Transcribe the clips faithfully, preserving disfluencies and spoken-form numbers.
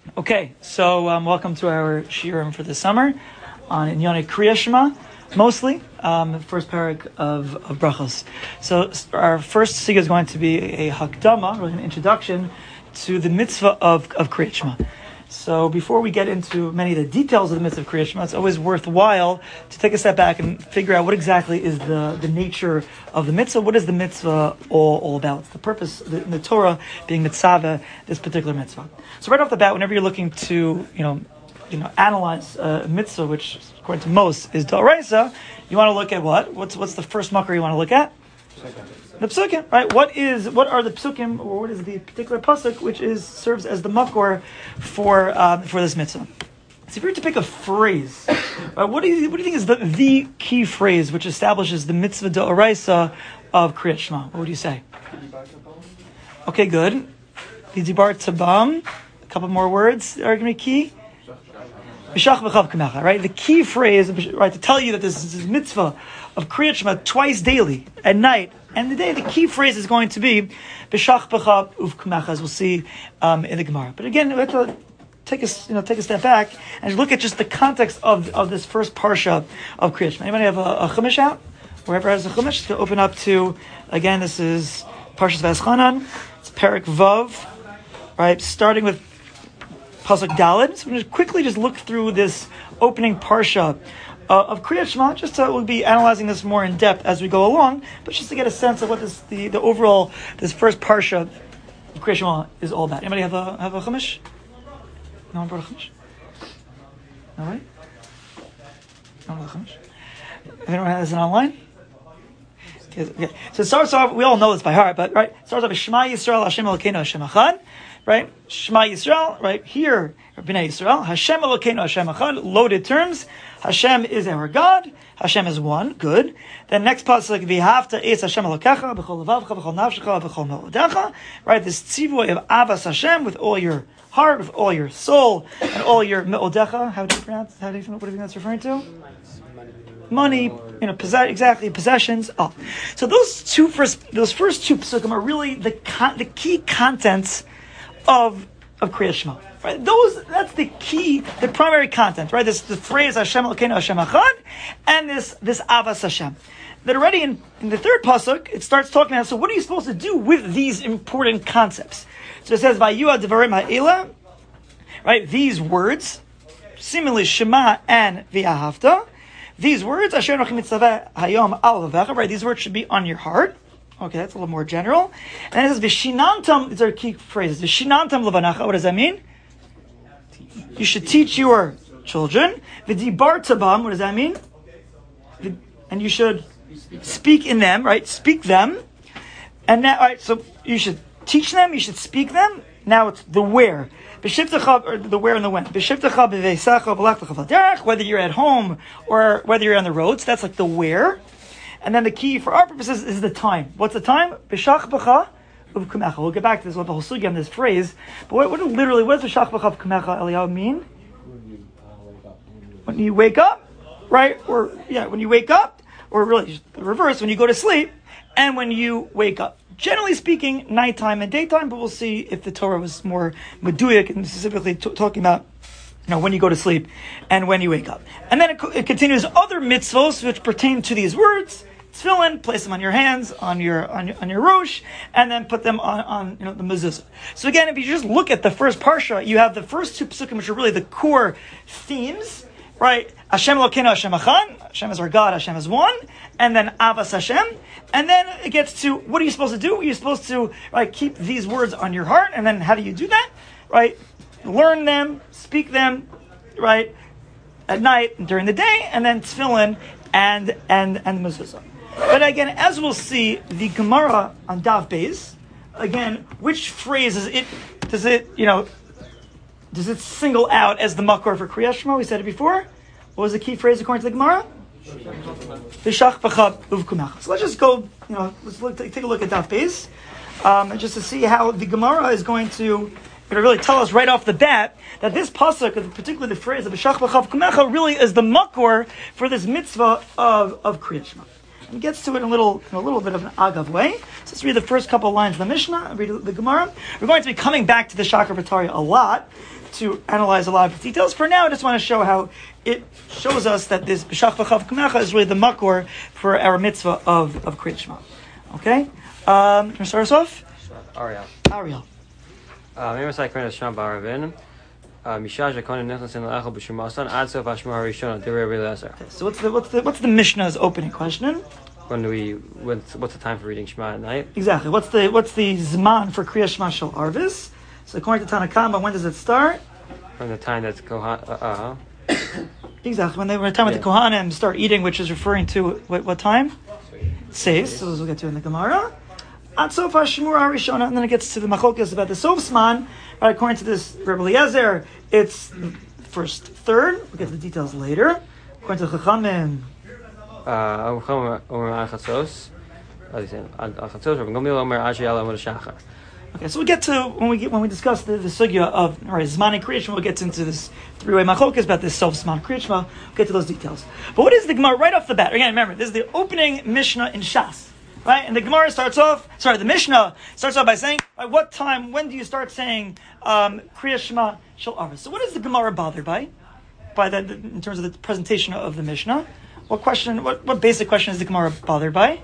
Okay, so um, welcome to our shiurim for the summer on Inyonei Kriya Shema, mostly um, the first parak of, of brachos. So our first sig is going to be a hakdama, or an introduction to the mitzvah of of Kriya Shema. So before we get into many of the details of the mitzvah of Kriya Shema, it's always worthwhile to take a step back and figure out what exactly is the, the nature of the mitzvah. What is the mitzvah all, all about? It's the purpose, the, the Torah being mitzvah, this particular mitzvah. So right off the bat, whenever you're looking to, you know, you know, analyze a mitzvah, which according to most is d'oraisa, you want to look at what? What's what's the first makar you want to look at? The psukim, right? What is what are the psukim, or what is the particular pasuk which is serves as the makor for um, for this mitzvah? So if you were to pick a phrase, right, what do you what do you think is the, the key phrase which establishes the mitzvah d'oraisa of Kriyat Shema? What would you say? Okay, good. Vidibar tabam. A couple more words are going to be key. Right, the key phrase, right, to tell you that this is a mitzvah of Kriyat Shema twice daily, at night and the day. The key phrase is going to be b'shach b'cha uv'k'mecha, as we'll see um, in the Gemara. But again, we have to take a you know take a step back and look at just the context of of this first parsha of Kriyat Shema. Anybody have a, a chumash out? Wherever has a chumash, to open up to, again, this is Parshas V'eschanan. It's Perek Vav, right, starting with pasuk Daled. So we're going to quickly just look through this opening parsha uh, of Kriyat Shema. Just to, we'll be analyzing this more in depth as we go along, but just to get a sense of what this the, the overall this first parsha of Kriyat Shema is all about. Anybody have a have a chumash? No one brought a chumash. Nobody. No one brought a chumash. Anyone has it online? Okay. So it starts off. We all know this by heart, but right, it starts off with Shema Yisrael Hashem Elokeinu Hashem Echad. Right, Shema Yisrael. Right here, Bnei Yisrael. Hashem Elokeinu Hashem Echad. Loaded terms. Hashem is our God. Hashem is one. Good. Then next pasuk, V'havta es Hashem Elokecha b'chol levavcha b'chol nafshecha b'chol me'odecha. Right, this tzivoy of Avas Hashem with all your heart, with all your soul, and all your me'odecha. How do you pronounce? How do you? What do you think that's referring to? Money, you know, possess, exactly possessions. Oh, so those two first, those first two psukim are really the con, the key contents of of Kriyat Shema. Right? Those, that's the key, the primary content. Right? This the phrase Hashem Elokeinu Hashem Echad, and this this Avas Hashem. That already in, in the third pasuk it starts talking about. So what are you supposed to do with these important concepts? So it says Vayua Devarim Ha'ela. Right? These words, seemingly Shema and V'ahavta. These words, Asher Anochi Mitzaveh Hayom Al Levecha, right? These words should be on your heart. Okay, that's a little more general. And it says Vishinantam. These are key phrases. Vishinantam Levanacha. What does that mean? You should teach your children. Vidibar Tabam. What does that mean? And you should speak in them, right? Speak them. And now, all right. So you should teach them. You should speak them. Now it's the where. Or the where and the when. Whether you're at home or whether you're on the roads, that's like the where. And then the key for our purposes is the time. What's the time? We'll get back to this, what the whole sugya on this phrase. But what, what literally, what does b'shach b'cha v'kumecha Eliyahu mean? When you wake up, right? Or yeah, when you wake up, or really the reverse, when you go to sleep, and when you wake up. Generally speaking, nighttime and daytime, but we'll see if the Torah was more meduic and specifically t- talking about, you know, when you go to sleep and when you wake up. And then it, it continues other mitzvos which pertain to these words. Tefillin, place them on your hands, on your on your, on your rosh, and then put them on, on you know the mezuzah. So again, if you just look at the first parsha, you have the first two psukim, which are really the core themes, right? Hashem Elokeinu Hashem Echad. Hashem is our God. Hashem is one. And then Avas Hashem. And then it gets to, what are you supposed to do? You're supposed to, right, keep these words on your heart. And then how do you do that? Right? Learn them, speak them, right, at night and during the day, and then tefillin and and and the mezuzah. But again, as we'll see, the Gemara on Daf Beis, again, which phrase is it, does it, you know, does it single out as the makor for Kriyat Shema? We said it before. What was the key phrase according to the Gemara? V'shach b'cha uv'kumecha. So let's just go, you know, let's look, take a look at Daf Beis, um, just to see how the Gemara is going to, to really tell us right off the bat that this pasuk, particularly the phrase of v'shach b'cha uv'kumecha, really is the makor for this mitzvah of of Kriyat Shema. He gets to it in a little, in a little bit of an agav way. So let's read the first couple of lines of the Mishnah and read the Gemara. We're going to be coming back to the Shachar B'Tarya a lot to analyze a lot of details. For now, I just want to show how it shows us that this B'shach B'chav Kumecha is really the makor for our mitzvah of, of Kriyat Shema. Okay? Um, can we start us off? Ariel. Ariel. Maybe I can Shema Baravin. Mishash Akonim Nechlasin La'achal B'Shemasan Ad Sof Hashemah Harishona Derei Rabbi Eliezer. So what's the what's the what's the Mishnah's opening question? When do we? What's, what's the time for reading Shema at night? Exactly. What's the what's the zman for Kriyat Shema Shel Arvis? So according to Tanakama, when does it start? From the time that's Kohan. Uh uh. Exactly. When they were time yeah. with the Kohanim start eating, which is referring to what, what time? Seis. So we'll get to in the Gemara. At Sof Hashemah Harishona, and then it gets to the Machokas about the Sof Zman. Right, according to this Rabbi Eliezer, it's the first third. We'll get to the details later. According to Chachamim, okay, so we get to when we get when we discuss the, the sugya of right, Zman Kriyat Shema, we'll get into this three-way machokas about this self Zman Kriyat Shema. We'll get to those details. But what is the Gemara right off the bat? Again, remember, this is the opening Mishnah in Shas. Right, and the Gemara starts off. Sorry, the Mishnah starts off by saying, "At what time? When do you start saying um, Kriyat Shema Shel Arvis?" So, what is the Gemara bothered by? By the, the in terms of the presentation of the Mishnah, what question? What, what basic question is the Gemara bothered by?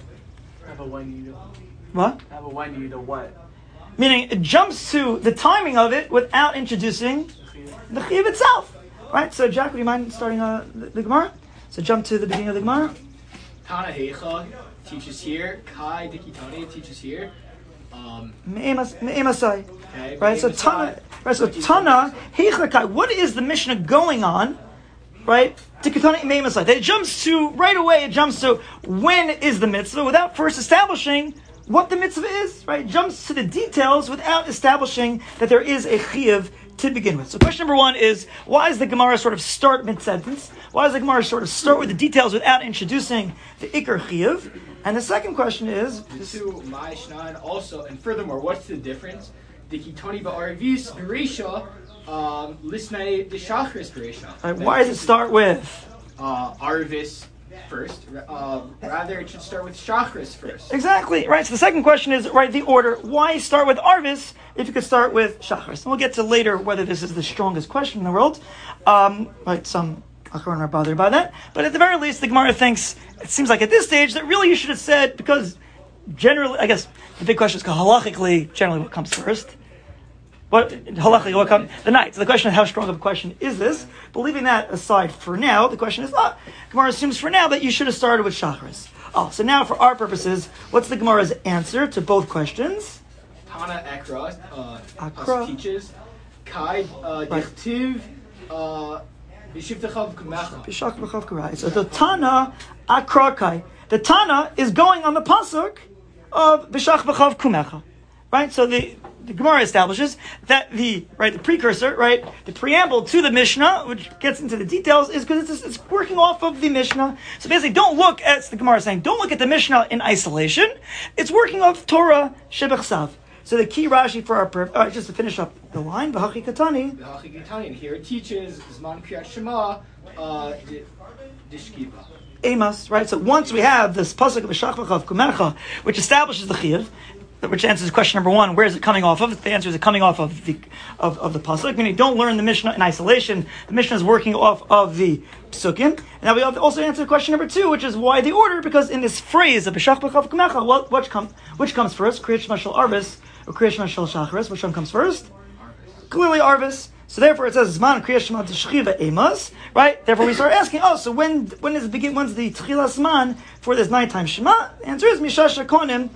Have a when you what? Have a when you know what? Meaning, it jumps to the timing of it without introducing the Chiyuv itself. Right. So, Jack, would you mind starting uh, the, the Gemara? So, jump to the beginning of the Gemara. Tana Heicha teaches here. Kai Dikitani teaches here. Um, Me'emasai. Okay. Right. So Tana. Right. So Tana Heicha Kai. What is the Mishnah going on? Right. Dikitani Me'emasai. It jumps to right away. It jumps to when is the mitzvah without first establishing what the mitzvah is. Right. It jumps to the details without establishing that there is a chiyuv to begin with. So question number one is, why does the Gemara sort of start mid-sentence? Why does the Gemara sort of start with the details without introducing the Iker Chiyuv? And the second question is... To my Shnan also, and furthermore, what's the difference? The Kitoni Ba'arvis Beresha, um, Lisnei the Shachris Beresha. Why does it start with? Uh, Arvis first. Uh, rather, it should start with Shachris first. Exactly, right. So the second question is, right, the order. Why start with Arvis if you could start with Shachris? And we'll get to later whether this is the strongest question in the world. Um, right, some Acharonim are bothered by that. But at the very least, the Gemara thinks, it seems like at this stage, that really you should have said, because generally, I guess, the big question is, halachically, generally what comes first? What, halachically, what comes? The night. So the question is, how strong of a question is this? But leaving that aside for now, the question is, ah, Gemara assumes for now that you should have started with Shachris. Oh, so now for our purposes, what's the Gemara's answer to both questions? Tana Ekra, uh, Akra teaches, Kai uh, Dichtiv, uh, B'shivtechav Kumecha. B'shach b'chav kurai. So the Tana Akra Kai. The Tana is going on the pasuk of B'shach b'chav kumecha. Right? So the The Gemara establishes that the right the precursor, right, the preamble to the Mishnah, which gets into the details, is because it's, it's working off of the Mishnah. So basically, don't look at the Gemara saying, don't look at the Mishnah in isolation. It's working off Torah Shebechsav. So the key Rashi for our purpose, uh, just to finish up the line, B'hachi Katani. B'hachi Katani, and here it teaches Zman Kriyat Shema, uh, Dishkiva. Amos, right? So once we have this pasuk of B'shach b'chav kumecha, which establishes the chiyuv, which answers question number one, where is it coming off of? The answer is it coming off of the of, of the pasuk. Meaning, don't learn the Mishnah in isolation. The Mishnah is working off of the psukim. And now we also answer question number two, which is why the order? Because in this phrase of b'shach b'chav kumecha, what which comes which comes first? Kriyat Shema Shel Arvis or Kriyat Shema Shel Shachris? Which one comes first? Arvis. Clearly Arvis. So therefore, it says Zman Kriyat Shema T'Shchiva Amos. Right. Therefore, we start asking. Oh, so when when is the begin? When's the Tchilas Zman for this nighttime Shema? The answer is Mishash Konim.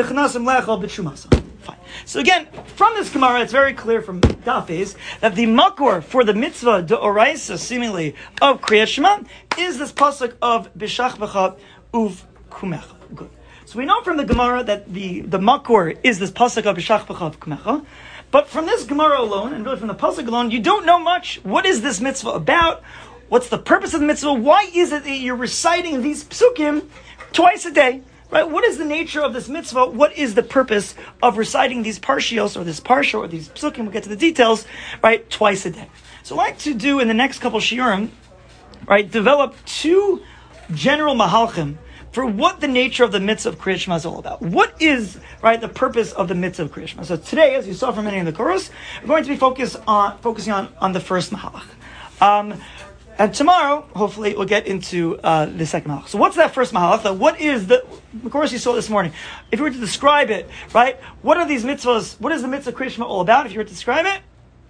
Fine. So again, from this Gemara, it's very clear from Dafes that the makor for the mitzvah deoraisa, seemingly of Kriyat Shema, is this pasuk of B'shach b'chav uv kumecha. Good. So we know from the Gemara that the, the makor is this pasuk of B'shach b'chav kumecha. But from this Gemara alone, and really from the pasuk alone, you don't know much. What is this mitzvah about? What's the purpose of the mitzvah? Why is it that you're reciting these psukim twice a day? Right? What is the nature of this mitzvah? What is the purpose of reciting these parshios or this parsha or these psukim? We'll get to the details, right? Twice a day. So I'd like to do in the next couple shiurim, right? Develop two general mahalchim for what the nature of the mitzvah of Kriyat Shema is all about. What is, right, the purpose of the mitzvah of Kriyat Shema? So today, as you saw from many in the chorus, we're going to be focused on, focusing on, on the first mahalach. Um, and tomorrow, hopefully, we'll get into uh, the second mahalach. So what's that first mahalach? What is the, of course you saw this morning, if you were to describe it, right, what are these mitzvahs, what is the mitzvah of Kriyat Shema all about, if you were to describe it?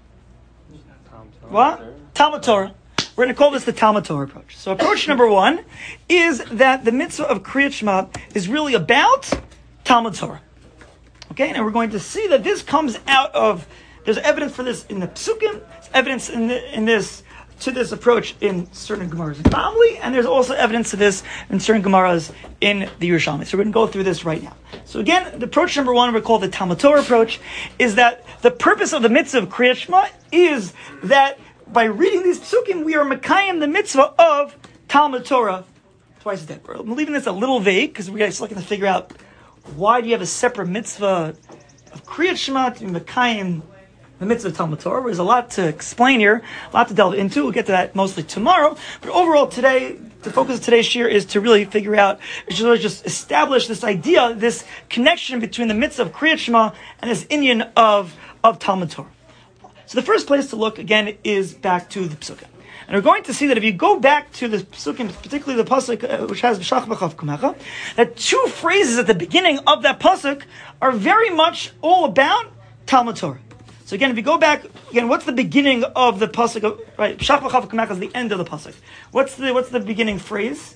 What? Talmud Torah. We're going to call this the Talmud Torah approach. So approach number one is that the mitzvah of Kriyat Shema is really about Talmud Torah. Okay, and we're going to see that this comes out of, there's evidence for this in the Psukim, there's evidence in, the, in this, to this approach in certain Gemaras in Bavli, and there's also evidence to this in certain Gemaras in the Yerushalmi. So we're going to go through this right now. So again, the approach number one, we call the Talmud Torah approach, is that the purpose of the mitzvah of Kriyat Shema is that by reading these psukim, we are mekayim the mitzvah of Talmud Torah twice a day. I'm leaving this a little vague because we're just looking to figure out why do you have a separate mitzvah of Kriyat Shema to be mekayim the mitzvah of Talmud Torah. There's a lot to explain here, a lot to delve into. We'll get to that mostly tomorrow. But overall, today, the focus of today's shir is to really figure out, is really just establish this idea, this connection between the mitzvah of Kriyat Shema and this inyan of, of Talmud Torah. So the first place to look, again, is back to the Psukim. And we're going to see that if you go back to the Psukim, particularly the Pasuk, uh, which has B'shach b'chav kumecha, that two phrases at the beginning of that Pasuk are very much all about Talmud Torah. So again, if you go back, again, what's the beginning of the Pasuk? Of, right, B'shach b'chav kumecha is the end of the Pasuk. What's the, what's the beginning phrase?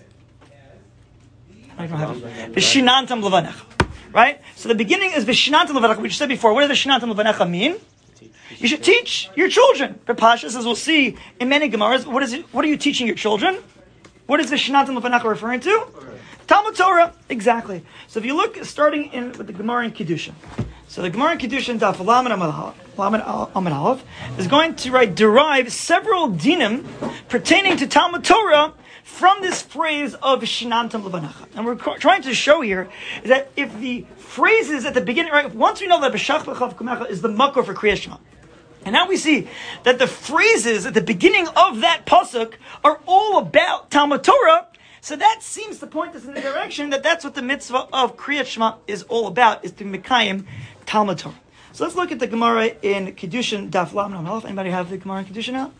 I don't have it. V'shinantam levanecha. Right? So the beginning is V'shinantam levanecha, which you said before. What does V'shinantam levanecha mean? You should teach your children. The Pashas, as we'll see in many Gemaras, what is it? What are you teaching your children? What is the Shinatam Levanecha referring to? Talmud Torah, exactly. So if you look, starting in with the Gemara in Kiddushin. So the Gemara in Kiddushin, Daf Lamed Amud Aleph, is going to right, derive several dinim pertaining to Talmud Torah from this phrase of Shinantam Levanecha. And we're trying to show here is that if the phrases at the beginning, right, once we know that B'shach b'chav kumecha is the makor for Kriyat Shema, and now we see that the phrases at the beginning of that pasuk are all about Talmud Torah, so that seems to point us in the direction that that's what the mitzvah of Kriyat Shema is all about, is to mekayim Talmud Torah. So let's look at the Gemara in Kiddushin, Daf Lamed Amud Aleph. Anybody have the Gemara in Kiddushin now?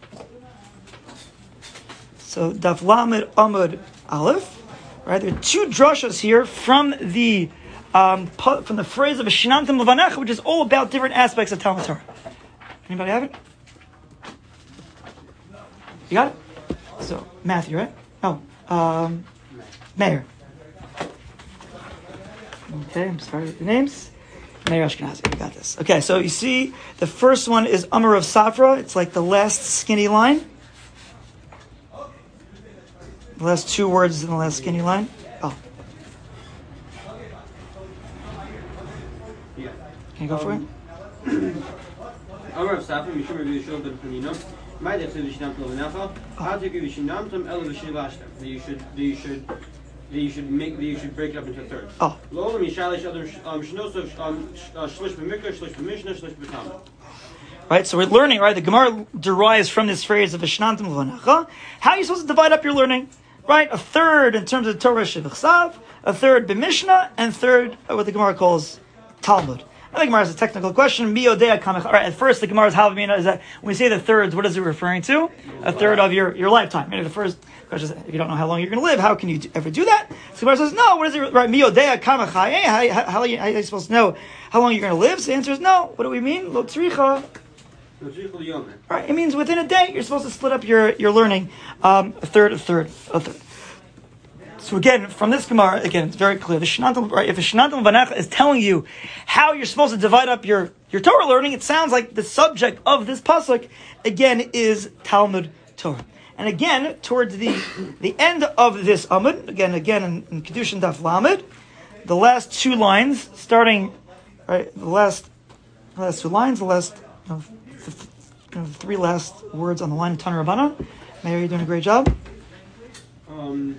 So Daf Lamed Amud Aleph, right? There are two drashas here from the um, from the phrase of Shinantam Levanecha, which is all about different aspects of Talmud Torah. Anybody have it? You got it? So, Matthew, right? Oh, um, Meir. Okay, I'm sorry with the names. Meir Ashkenazi, we got this. Okay, so you see, the first one is Amar of Safra. It's like the last skinny line. The last two words in the last skinny line. Oh. Can you go for it? Amar of Safra, Mishum Rabbi Yishol ben Chanina, my def says Vishinam Levanecha, how to give Vishinam Tom El Vishivashtem. That you should, that you should, that you should make, that you should break it up into thirds. Oh. Lo Mishalish Adam Shnosov Shlish B'Mikra, Shlish B'Mishnah, Shlish B'Talmud. Right, so we're learning, right? The Gemara derives from this phrase of Vishinam Levanecha. How are you supposed to divide up your learning? Right, a third in terms of Torah Shevachsav, a third B'Mishnah, and third what the Gemara calls Talmud. I think Gemara has a technical question. Miyodea kamech. All right. At first, the Gemara's halvamina is that when we say the thirds, what is it referring to? A third of your, your lifetime. Maybe the first question is, if you don't know how long you're going to live, how can you do, ever do that? So Gemara says, no. What is it? Right. Miyodea kamech. How, how, how are you supposed to know how long you're going to live? So the answer is no. What do we mean? Lo tzricha. Right. It means within a day you're supposed to split up your your learning, um, a third, a third, a third. So again, from this Gemara, again, it's very clear. The Shinantam, right, if a Shinantam Levanecha is telling you how you're supposed to divide up your, your Torah learning, it sounds like the subject of this pasuk, again, is Talmud Torah. And again, towards the the end of this Amud, again, again in, in Kiddushin Daf Lamed, the last two lines, starting, right, the last, the last two lines, the last, you know, the, you know, the three last words on the line of Tana Rabbana. Meir, you're doing a great job. Um...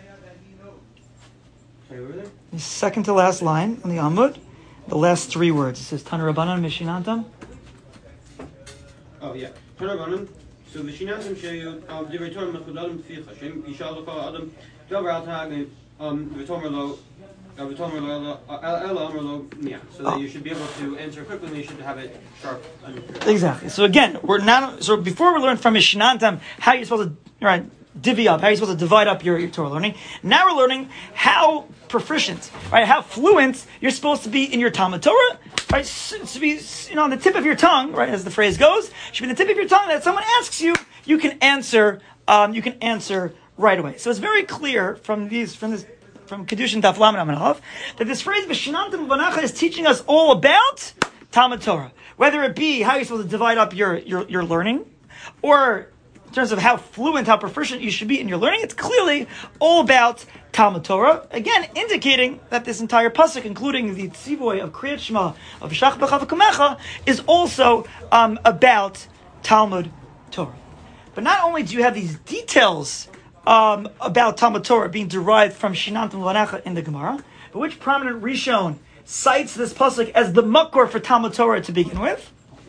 The second to last line on the Amud, the last three words. It says Tana Rabbanan Mishinantam. Oh yeah, Tana Rabbanan. So Mishinantam sheyu divrei Torah mechudadim tficha. Shem yishal l'kol adam davar al tag um, v'tomer lo, uh, v'tomer lo, uh, ela amar lo miyah. So that Oh. you should be able to answer quickly, and you should have it sharp. on your- Exactly. So again, we're not. So before we learned from Mishnantam how you're supposed to right divvy up, how you're supposed to divide up your, your Torah learning. Now we're learning how proficient, right, how fluent you're supposed to be in your Talmud Torah. Right, to be, you know, on the tip of your tongue, right, as the phrase goes, should be on the tip of your tongue that someone asks you, you can answer. Um, you can answer right away. So it's very clear from these, from this, from Kedushin Daf Lamed Amud Aleph, that this phrase V'shinantam Levanacha is teaching us all about Talmud Torah. Whether it be how you're supposed to divide up your your, your learning, or in terms of how fluent, how proficient you should be in your learning, it's clearly all about Talmud Torah. Again, indicating that this entire pasuk, including the tzivoy of Kriyat Shema of V'shach B'cha V'kumecha, is also um, about Talmud Torah. But not only do you have these details um, about Talmud Torah being derived from Shinantam Levanacha in the Gemara, but which prominent Rishon cites this pasuk as the makor for Talmud Torah to begin with?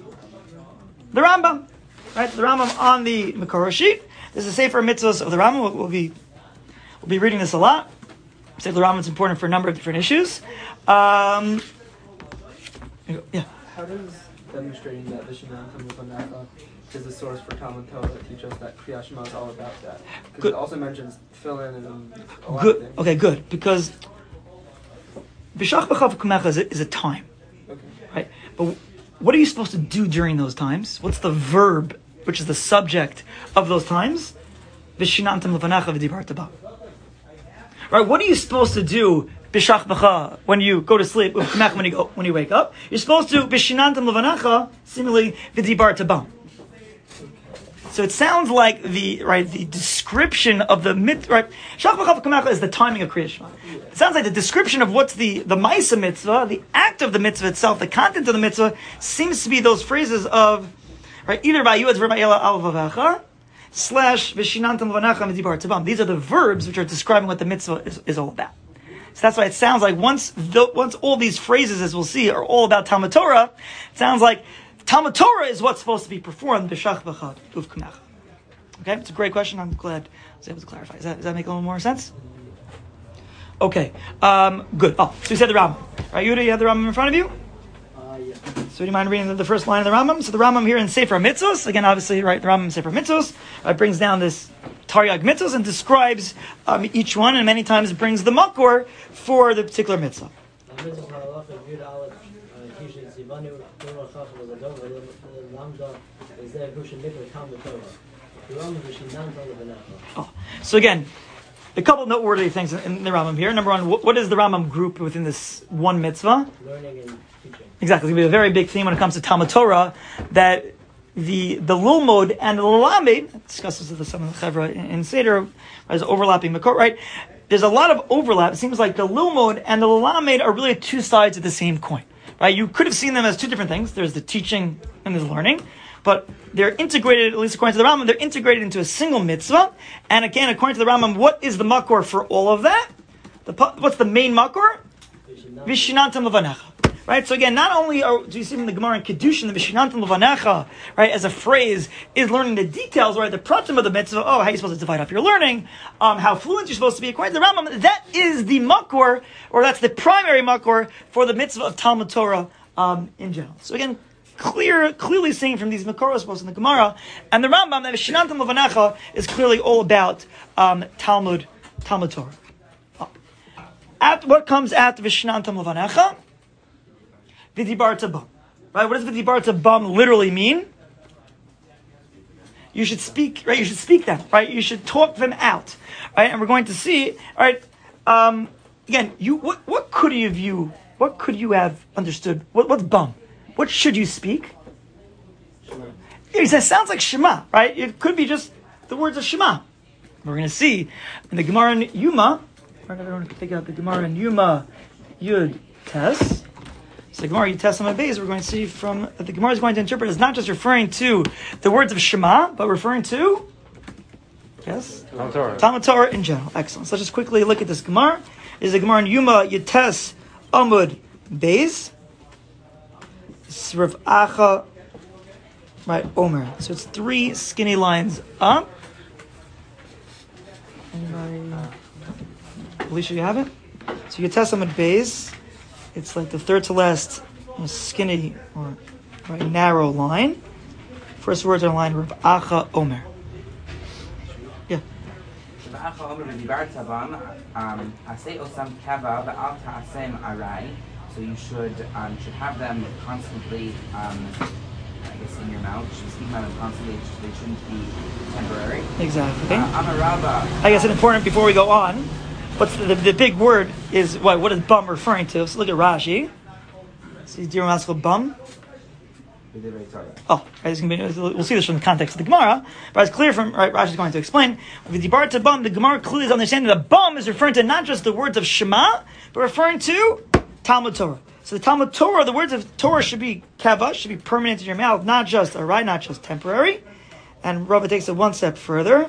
The Rambam. Right, the Rambam on the Makor sheet. This is a Sefer Mitzvos of the Rambam. We'll, we'll be we'll be reading this a lot. Say the Rambam is important for a number of different issues. Um, yeah. How does demonstrating that Vishnantam Levanacha is the source for Talmud Torah teach us that Kriyat Shema is all about that? Because it also mentions tefillin and a lot Good. of things. Okay, good. Because B'shach B'cha V'kumecha is a, is a time, Okay. right? But what are you supposed to do during those times? What's the verb, which is the subject of those times? V'shinantam Levanacha v'dibarta ba. Right? What are you supposed to do? B'shach B'cha when you go to sleep, V'kumecha when you go, when you wake up. You're supposed to V'shinantam Levanacha similarly v'dibarta ba. So it sounds like the right the description of the mit right. Shach B'cha V'kumecha is the timing of Kriyat Shema. It sounds like the description of what's the the Ma'isa mitzvah, the act of the mitzvah itself, the content of the mitzvah seems to be those phrases of right either by you as verb al vavacha slash v'shinantam levanacha v'dibar tabam. These are the verbs which are describing what the mitzvah is, is all about. So that's why it sounds like once the, once all these phrases, as we'll see, are all about Talmud Torah, it sounds like Talmud Torah is what's supposed to be performed b'shach b'cha uv'kumecha. Okay, it's a great question. I'm glad I was able to clarify. Does that, does that make a little more sense? Okay, um, good. Oh, so we said the Rambam. Right, Yehuda, you have the Rambam in front of you? Uh, yeah. So do you mind reading the, the first line of the Rambam? So the Rambam here in Sefer Mitzvos, again, obviously, right, the Rambam in Sefer Mitzvos, uh, brings down this Taryag Mitzvos and describes um, each one, and many times brings the makor for the particular mitzvah. Oh. So again, a couple noteworthy things in, in the Rambam here. Number one, what, what is the Rambam group within this one mitzvah? Learning and teaching. Exactly. It's going to be a very big theme when it comes to Talmud Torah, that the the Lilmod and the Lamed, discusses with some of the Chevra in, in Seder, as overlapping Makor, right? There's a lot of overlap. It seems like the Lilmod and the Lamed are really two sides of the same coin, right? You could have seen them as two different things. There's the teaching and there's learning, but they're integrated, at least according to the Rambam, they're integrated into a single mitzvah. And again, according to the Rambam, what is the Makor for all of that? The, what's the main Makor? Vishinantam Levanacha. Right, so again, not only are, do you see in the Gemara in Kedushin, the Vishinantam Levanacha, right, as a phrase, is learning the details, right, the pratim of the mitzvah, oh, how you're supposed to divide up your learning, um, how fluent you're supposed to be, according to the Rambam, that is the makor, or that's the primary makor for the mitzvah of Talmud Torah um, in general. So again, clear, clearly seeing from these makoros, both in the Gemara, and the Rambam, that Vishinantam Levanacha is clearly all about um, Talmud, Talmud Torah. Oh. At what comes after Vishinantam Levanacha? V'dibarta bam. Right? What does v'dibarta bam literally mean? You should speak, right? You should speak them, right? You should talk them out, right? And we're going to see, all right? Um, again, you what what could you have you what could you have understood? What what's bam? What should you speak? Shema. It sounds like Shema, right? It could be just the words of Shema. We're going to see in the Gemara in Yuma. Right? Everyone can take out the Gemara in Yuma Yud Tes. So the Gemara Yud on my base, we're going to see from that the Gemara is going to interpret as not just referring to the words of Shema, but referring to yes, Talmud Torah. Talmud Torah in general. Excellent. So let's just quickly look at this Gemara. This is the Gemara in Yuma Yud Amud Beis. This is Rav Acha, right? Omer. So it's three skinny lines up. Anybody? Alicia, you have it? So you test them at base. It's like the third to last you know, skinny or very narrow line. First words are in line Rav Acha Omer. Yeah. Rav Acha Omer v'dibarta bam, um, asay osam kava v'al ta'asem arai. So you should um, should have them constantly, um, I guess, in your mouth. You should speak about them constantly. They shouldn't be temporary. Exactly. Uh, Amarava. I guess it's important before we go on. What's the, the, the big word is what? What is bum referring to? So look at Rashi. See, Dir Maskal bum. Oh, right, it's gonna be, we'll see this from the context of the Gemara, but it's clear from right. Rashi is going to explain. With the bar to bum, the Gemara clearly is understanding that bum is referring to not just the words of Shema, but referring to Talmud Torah. So the Talmud Torah, the words of Torah should be kava, should be permanent in your mouth, not just a right, not just temporary. And Rava takes it one step further.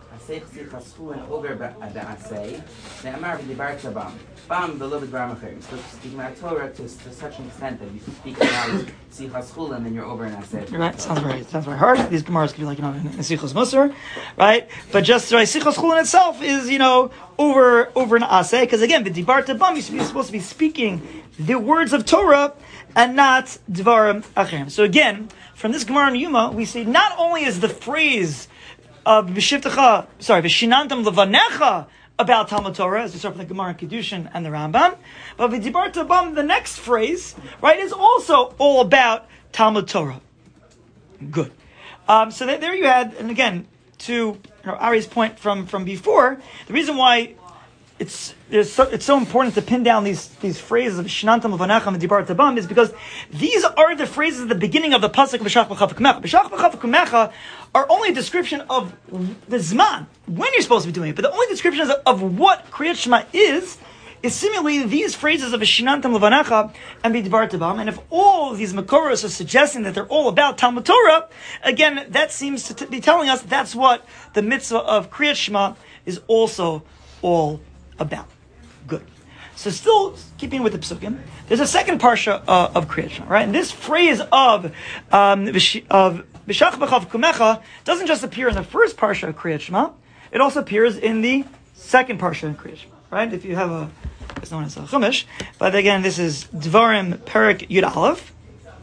Bam, the little bit so speaking about Torah to, to such an extent that you speak about Sichas Chulin and then you're over in Aseh. Right, sounds very sounds very hard. These Gemaras could be like, you know, in, in Sichas Musar, right? But just right, Sichas Chulin itself is, you know, over over in Aseh, because again, the Dibarta Bam, you're supposed to be speaking the words of Torah and not Dvarim Acherim. So again, from this Gemara in Yuma, we see not only is the phrase of B'shivtecha, sorry, V'shinantam Levanecha, about Talmud Torah, as we start from the Gemara in Kiddushin and the Rambam. But V'dibarta bam, the next phrase, right, is also all about Talmud Torah. Good. Um, so that, there you had, and again, to you know, Ari's point from, from before, the reason why it's it's so, it's so important to pin down these, these phrases of Shnantam Levanacham and Dibarta bam is because these are the phrases at the beginning of the Pasuk B'shach B'chav Kumecha. B'shach B'chav Kumecha are only a description of the Zman, when you're supposed to be doing it. But the only description of, of what Kriyat Shema is, is similarly these phrases of Shinantam Levanecha and B'dibarta bam. And if all of these Makoros are suggesting that they're all about Talmud Torah, again, that seems to t- be telling us that's what the mitzvah of Kriyat Shema is also all about. Good. So still keeping with the Psukim, there's a second parsha uh, of Kriyat Shema, right? And this phrase of um, of B'shach B'chav Kumecha doesn't just appear in the first parsha of Kriyat Shema, it also appears in the second parsha of Kriyat Shema, right? If you have a, it's known as a Chumash, but again, this is Dvarim Perek Yud Aleph,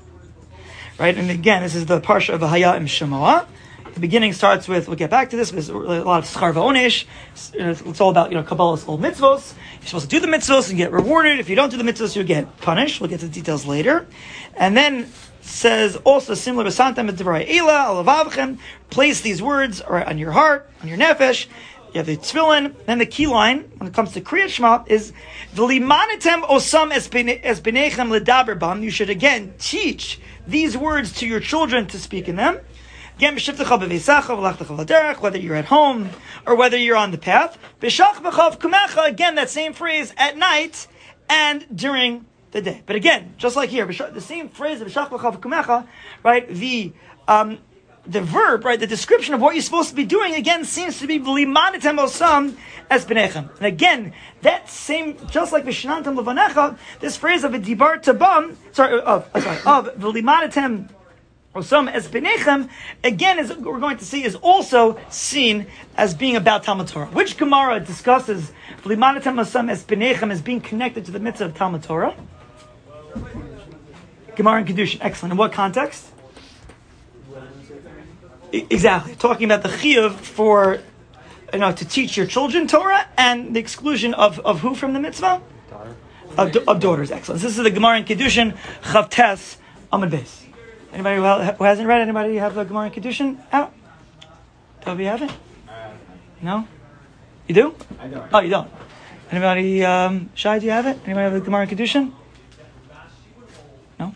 right? And again, this is the parsha of V'haya Im Shemoah. The beginning starts with, we'll get back to this, there's a lot of schar v'onesh. It's all about, you know, Kabbalah's old mitzvos. You're supposed to do the mitzvos and get rewarded. If you don't do the mitzvos, you get punished. We'll get to the details later. And then says also similar to Santem Devarai Eila, Alavavchem, place these words on your heart, on your nefesh. You have the tefillin. Then the key line, when it comes to Kriyat Shema, is V'limanitem osam es b'nechem ledaber bam. You should again teach these words to your children to speak in them. Again, whether you're at home or whether you're on the path. Again, that same phrase at night and during the day. But again, just like here, the same phrase of right? The um, the verb, right? The description of what you're supposed to be doing again seems to be v'limanitem osam es b'nechem. And again, that same, just like v'shinantam levanecha, this phrase of a dibar tabam, sorry, of sorry, of v'limanitem Osam es Benechem, again, as we're going to see, is also seen as being about Talmud Torah. Which Gemara discusses V'limanatem Osam es Benechem as being connected to the mitzvah of Talmud Torah? Gemara and Kiddushin. Excellent. In what context? I- exactly. Talking about the chiyuv for, you know, to teach your children Torah and the exclusion of, of who from the mitzvah? Of, of daughters. Excellent. This is the Gemara and Kiddushin, Chavtes Amud Beis. Anybody who hasn't read? Anybody have the Gemara and Kiddushin out? Toby, you have it? No? You do? I don't. Oh, you don't. Anybody, um, Shai, do you have it? Anybody have the Gemara and Kiddushin? No?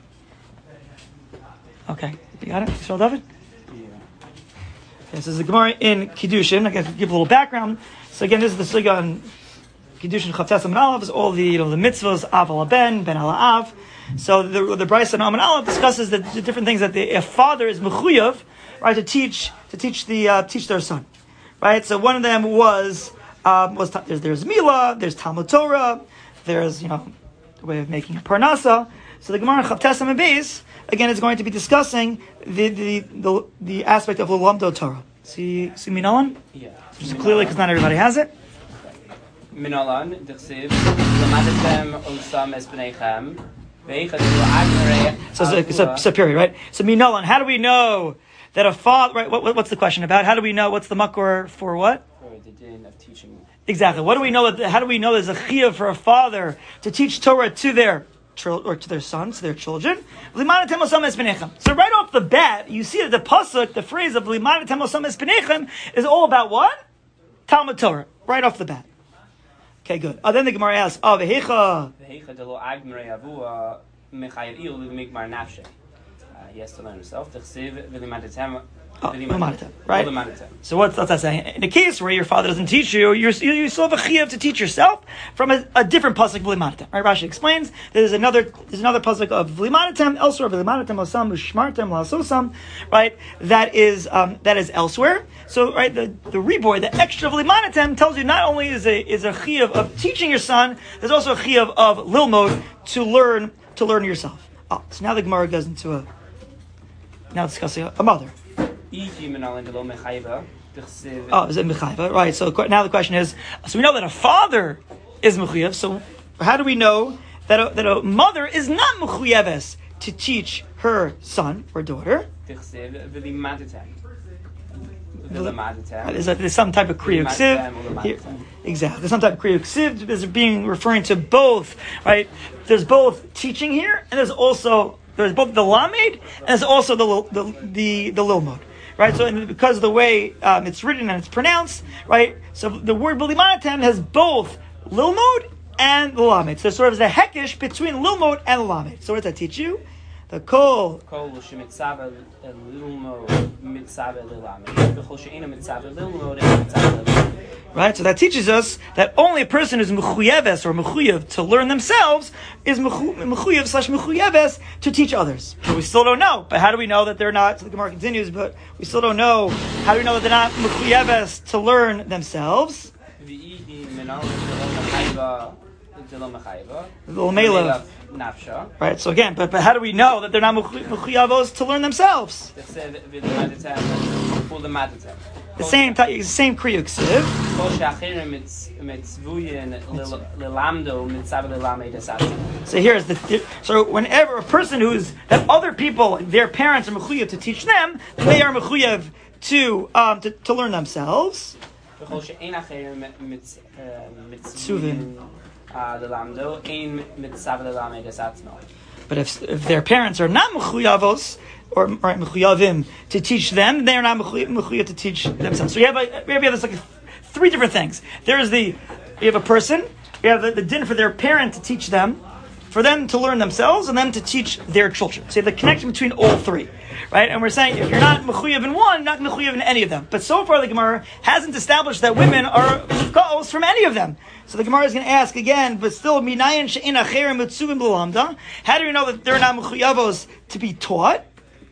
Okay. You got it? You saw David? Yeah. Okay, so this is the Gemara in Kiddushin. I guess give a little background. So again, this is the Sugya on Kiddushin Chavtes Amud Aleph, is all the, you know, the mitzvahs, Av ala Ben, Ben ala Av. So the the Brisa in Amud Aleph discusses the, the different things that the, a father is mechuyev, right, to teach to teach the uh, teach their son, right. So one of them was um, was there's, there's Mila, there's Talmud Torah, there's, you know, the way of making a parnasa. So the Gemara Chavtes Amud Beis again is going to be discussing the the the, the aspect of Lamdo Torah. See see Minalan? Yeah. Just clearly because not everybody has it. Minalan, Dichsiv, Lamadatem, Osam, Espenechem, Veicha, Agmare. So, so, so, so period, right? So Minalan, how do we know that a father, right? What, what's the question about? How do we know, what's the makor for what? For the din of teaching. Exactly. What do we know? That, how do we know there's a chiyuv for a father to teach Torah to their children or to their sons, to their children? So right off the bat, you see that the pasuk, the phrase of "Limanatem osam es penechem" is all about what? Talmud Torah. Right off the bat. Okay, good. Uh, then the Gemara asks, "Oh, vehecha." Vehecha de lo agmare avua mechayev il lemikmar nafshe. He has to learn himself. Dichsiv v'limadatem. Oh, Limadatem, right? Limadatem. So what's, what's that saying? In a case where your father doesn't teach you, you're, you you still have a chiyuv to teach yourself from a, a different pasuk Limadatem. Right? Rashi explains there's another there's another pasuk of Limadatem elsewhere. Limadatem osam ushmartem lasosam. Right? That is um, that is elsewhere. So right, the the reboy, the extra of Limadatem tells you not only is a is a chiyuv of teaching your son, there's also a chiyuv of lilmod to learn to learn yourself. Oh, so now the Gemara goes into a now discussing a, a mother. Oh, is it mechayva? Right. So now the question is: so we know that a father is mechuyev. So how do we know that a, that a mother is not mechuyeves to teach her son or daughter? There's, a, there's some type of kriya ksiv. Exactly. There's some type of kriya ksiv. There's being referring to both. Right. There's both teaching here, and there's also there's both the lamed and there's also the the the, the lilmod. Right, so and because of the way um, it's written and it's pronounced, right? So the word Limadatem has both lilmod and the lamed. So sort of the hekish between lilmod and the lamed. So what does that teach you? The kol. Kol shemitzava lilmod mitzava lilamed. V'chol she'ena mitzava lilmod and mitzava lilamed. Right, so that teaches us that only a person who's mechuyeves or mechuyev to learn themselves is mechuyev slash mechuyeves to teach others. But we still don't know. But how do we know that they're not? So the Gemara continues, but we still don't know. How do we know that they're not mechuyeves to learn themselves? Right, so again, but, but how do we know that they're not mechuyavos to learn themselves? The same type, the same kriyuk siv. So here's the so whenever a person who's that other people, their parents are mechuyev to teach them, they are mechuyev to um to, to learn themselves. But if if their parents are not mechuyavos or right, mechuyavim to teach them, they are not mechuyav to teach themselves. So we have a, we have this like three different things. There is the we have a person, we have the, the din for their parent to teach them, for them to learn themselves, and then to teach their children. So you have the connection between all three, right? And we're saying if you're not mechuyav in one, you're not mechuyav in any of them. But so far the Gemara hasn't established that women are mifkaos from any of them. So the Gemara is going to ask again, but still, minayin she'in acherim mitzuvim b'lamda. How do we know that they're not mechuyavos to be taught?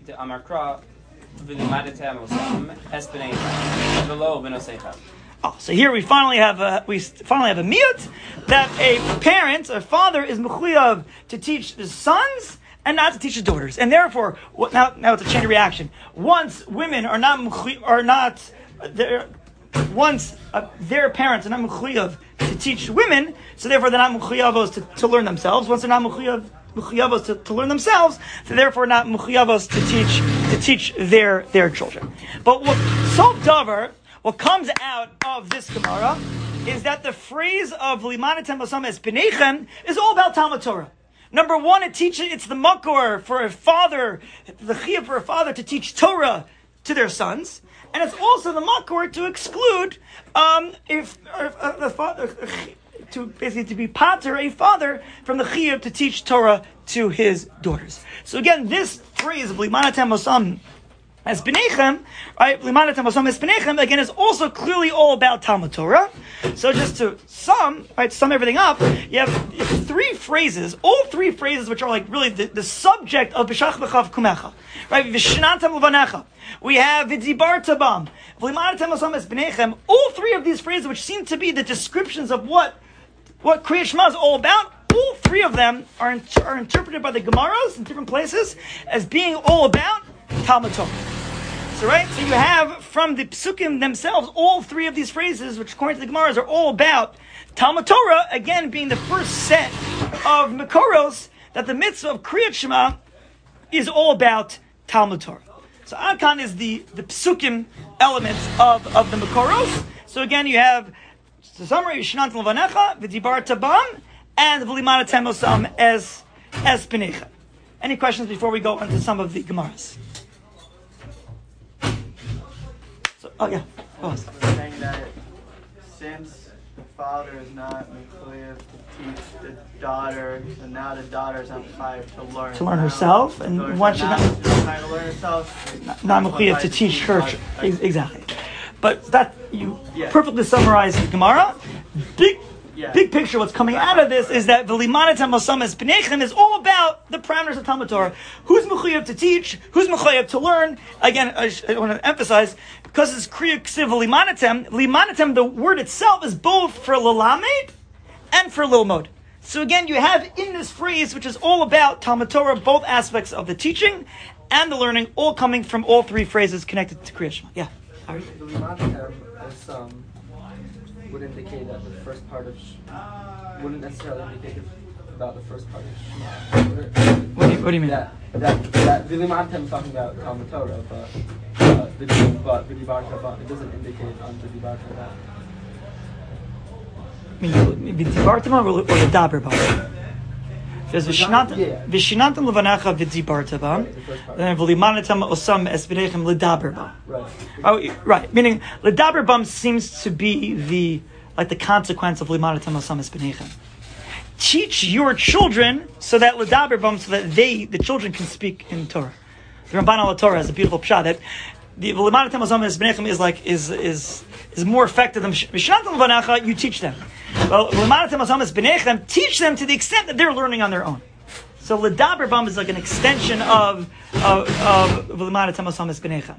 Oh, so here we finally have a we finally have a miyut that a parent, a father, is mechuyav to teach the sons and not to teach the daughters, and therefore now now it's a chain of reaction. Once women are not are not they're, once uh, their parents are not mechuyav to teach women, so therefore they're not mechuyavos to, to learn themselves. Once they're not mechuyav mechuyavos to, to learn themselves, so therefore not mechuyavos to teach to teach their their children. But what so davar, what comes out of this Gemara is that the phrase of Limadatem osam es penechem is all about Talmud Torah. Number one, it teaches it's the makor for a father, the chiyuv for a father to teach Torah to their sons. And it's also the makor to exclude um, if uh, the father uh, to basically to be pater a father from the chiyuv to teach Torah to his daughters. So again, this phrase of Limadatem osam es penechem, right? Limadatem osam es penechem again is also clearly all about Talmud Torah. So just to sum, right, sum everything up, you have three phrases, all three phrases which are like really the, the subject of B'shach b'chav kumecha, right? V'shinantem levanecha. We have V'dzibarta bam, V'limadatem osam es penechem. All three of these phrases, which seem to be the descriptions of what what Kriyat Shema is all about, all three of them are in, are interpreted by the Gemaras in different places as being all about Talmud Torah. So right, so you have from the psukim themselves, all three of these phrases, which according to the Gemaras are all about Talmud Torah, again being the first set of Mekoros, that the mitzvah of Kriyat Shema is all about Talmud Torah. So Adkan is the, the psukim elements of, of the Mekoros. So again, you have the summary, Shnant Levanecha, V'dibar Tabam, and V'limana Temosam as, as Penecha. Any questions before we go into some of the Gemaras? So, oh yeah, oh. Saying that since the father is not mechuyev to teach the daughter, so now the daughter is not mechuyev to learn. To learn now, herself, and so once she's now not, she's trying to learn herself, not, not mechuyev to teach her. Like, Ex- exactly. But that, you Yeah. perfectly summarized the Gemara. Big, Yeah. big picture, what's coming out of this is that V'limanet HaMosam Es Pnechem is all about the parameters of Talmud Torah. Who's mechuyev to teach? Who's mechuyev to learn? Again, I, sh- I want to emphasize, because it's Kriya Ksiv V'limanetem, V'limanetem, the word itself is both for Lalamed and for Lilmod. So again, you have in this phrase, which is all about Talmud Torah, both aspects of the teaching and the learning, all coming from all three phrases connected to Kriya Shema. Yeah. Ari? The Limantem is, um, would indicate that the first part of Sh- wouldn't necessarily indicate about the first part of Shema. What do you, what do you mean? That that that the Limantem is talking about Talmud Torah, but uh, the but the Dibar Taban, it doesn't indicate on the Dibar Taban. I mean, V'dibartam or L'daber Bam? There's V'shinantam Yeah. V'shinantam L'vanecha V'dibartam Bam, Right, the first part. and then V'limanetam Osam Es Pnechem L'daber Bam. Right. Oh, right. Meaning, L'daber Bam seems to be the, like the consequence of L'manetam Osam Es Pnechem. Teach your children so that L'daber Bam, so that they, the children, can speak in Torah. The Ramban al Torah has a beautiful pshat that the L'manetam Osam Es Pnechem is like, is, is, is more effective than V'shinantam L'vanecha, you teach them. Well, L'manetam Osam Es Pnechem, teach them to the extent that they're learning on their own. So L'daber Bam is like an extension of, of, of L'manetam Osam Es Pnechem.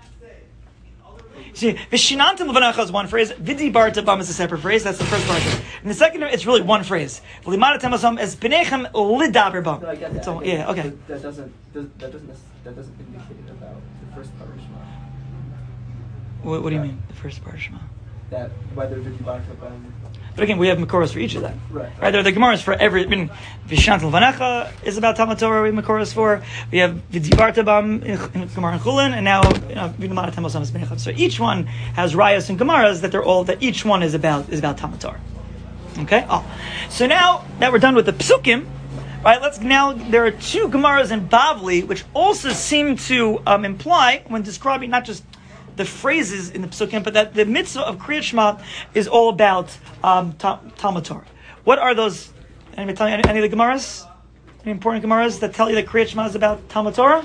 See, V'shinantam L'vanecha is one phrase. V'dibarta Bam is a separate phrase. That's the first part. And the second, it's really one phrase. V'limanetam Osam Es Pnechem L'daber Bam. No, I get that. So, I get yeah, that. okay. But that doesn't does, that doesn't nec- that doesn't indicate about the first part of Shema. What, what do you mean, the first part of Shema? That whether the Dibar Taban. But again, we have Makoros for each of them. Right. Right, there are the Gemaras for every. I mean, V'shinantam L'vanecha is about Talmud Torah. We have Makoros for. We have V'dibarta Bam in in Gemara and Chulin, and now you know, V'limanetam Osam Es Pnechem. So each one has rayos and Gemaras that they're all that each one is about is about Talmud Torah. Okay. Oh, so now that we're done with the psukim, right? Let's now. There are two Gemaras in Bavli which also seem to um, imply when describing not just the phrases in the psukim, but that the mitzvah of Kriyat Shema is all about um, ta- Talmud Torah. What are those? Anybody tell you any, any of the Gemaras? Any important Gemaras that tell you that Kriyat Shema is about Talmud Torah?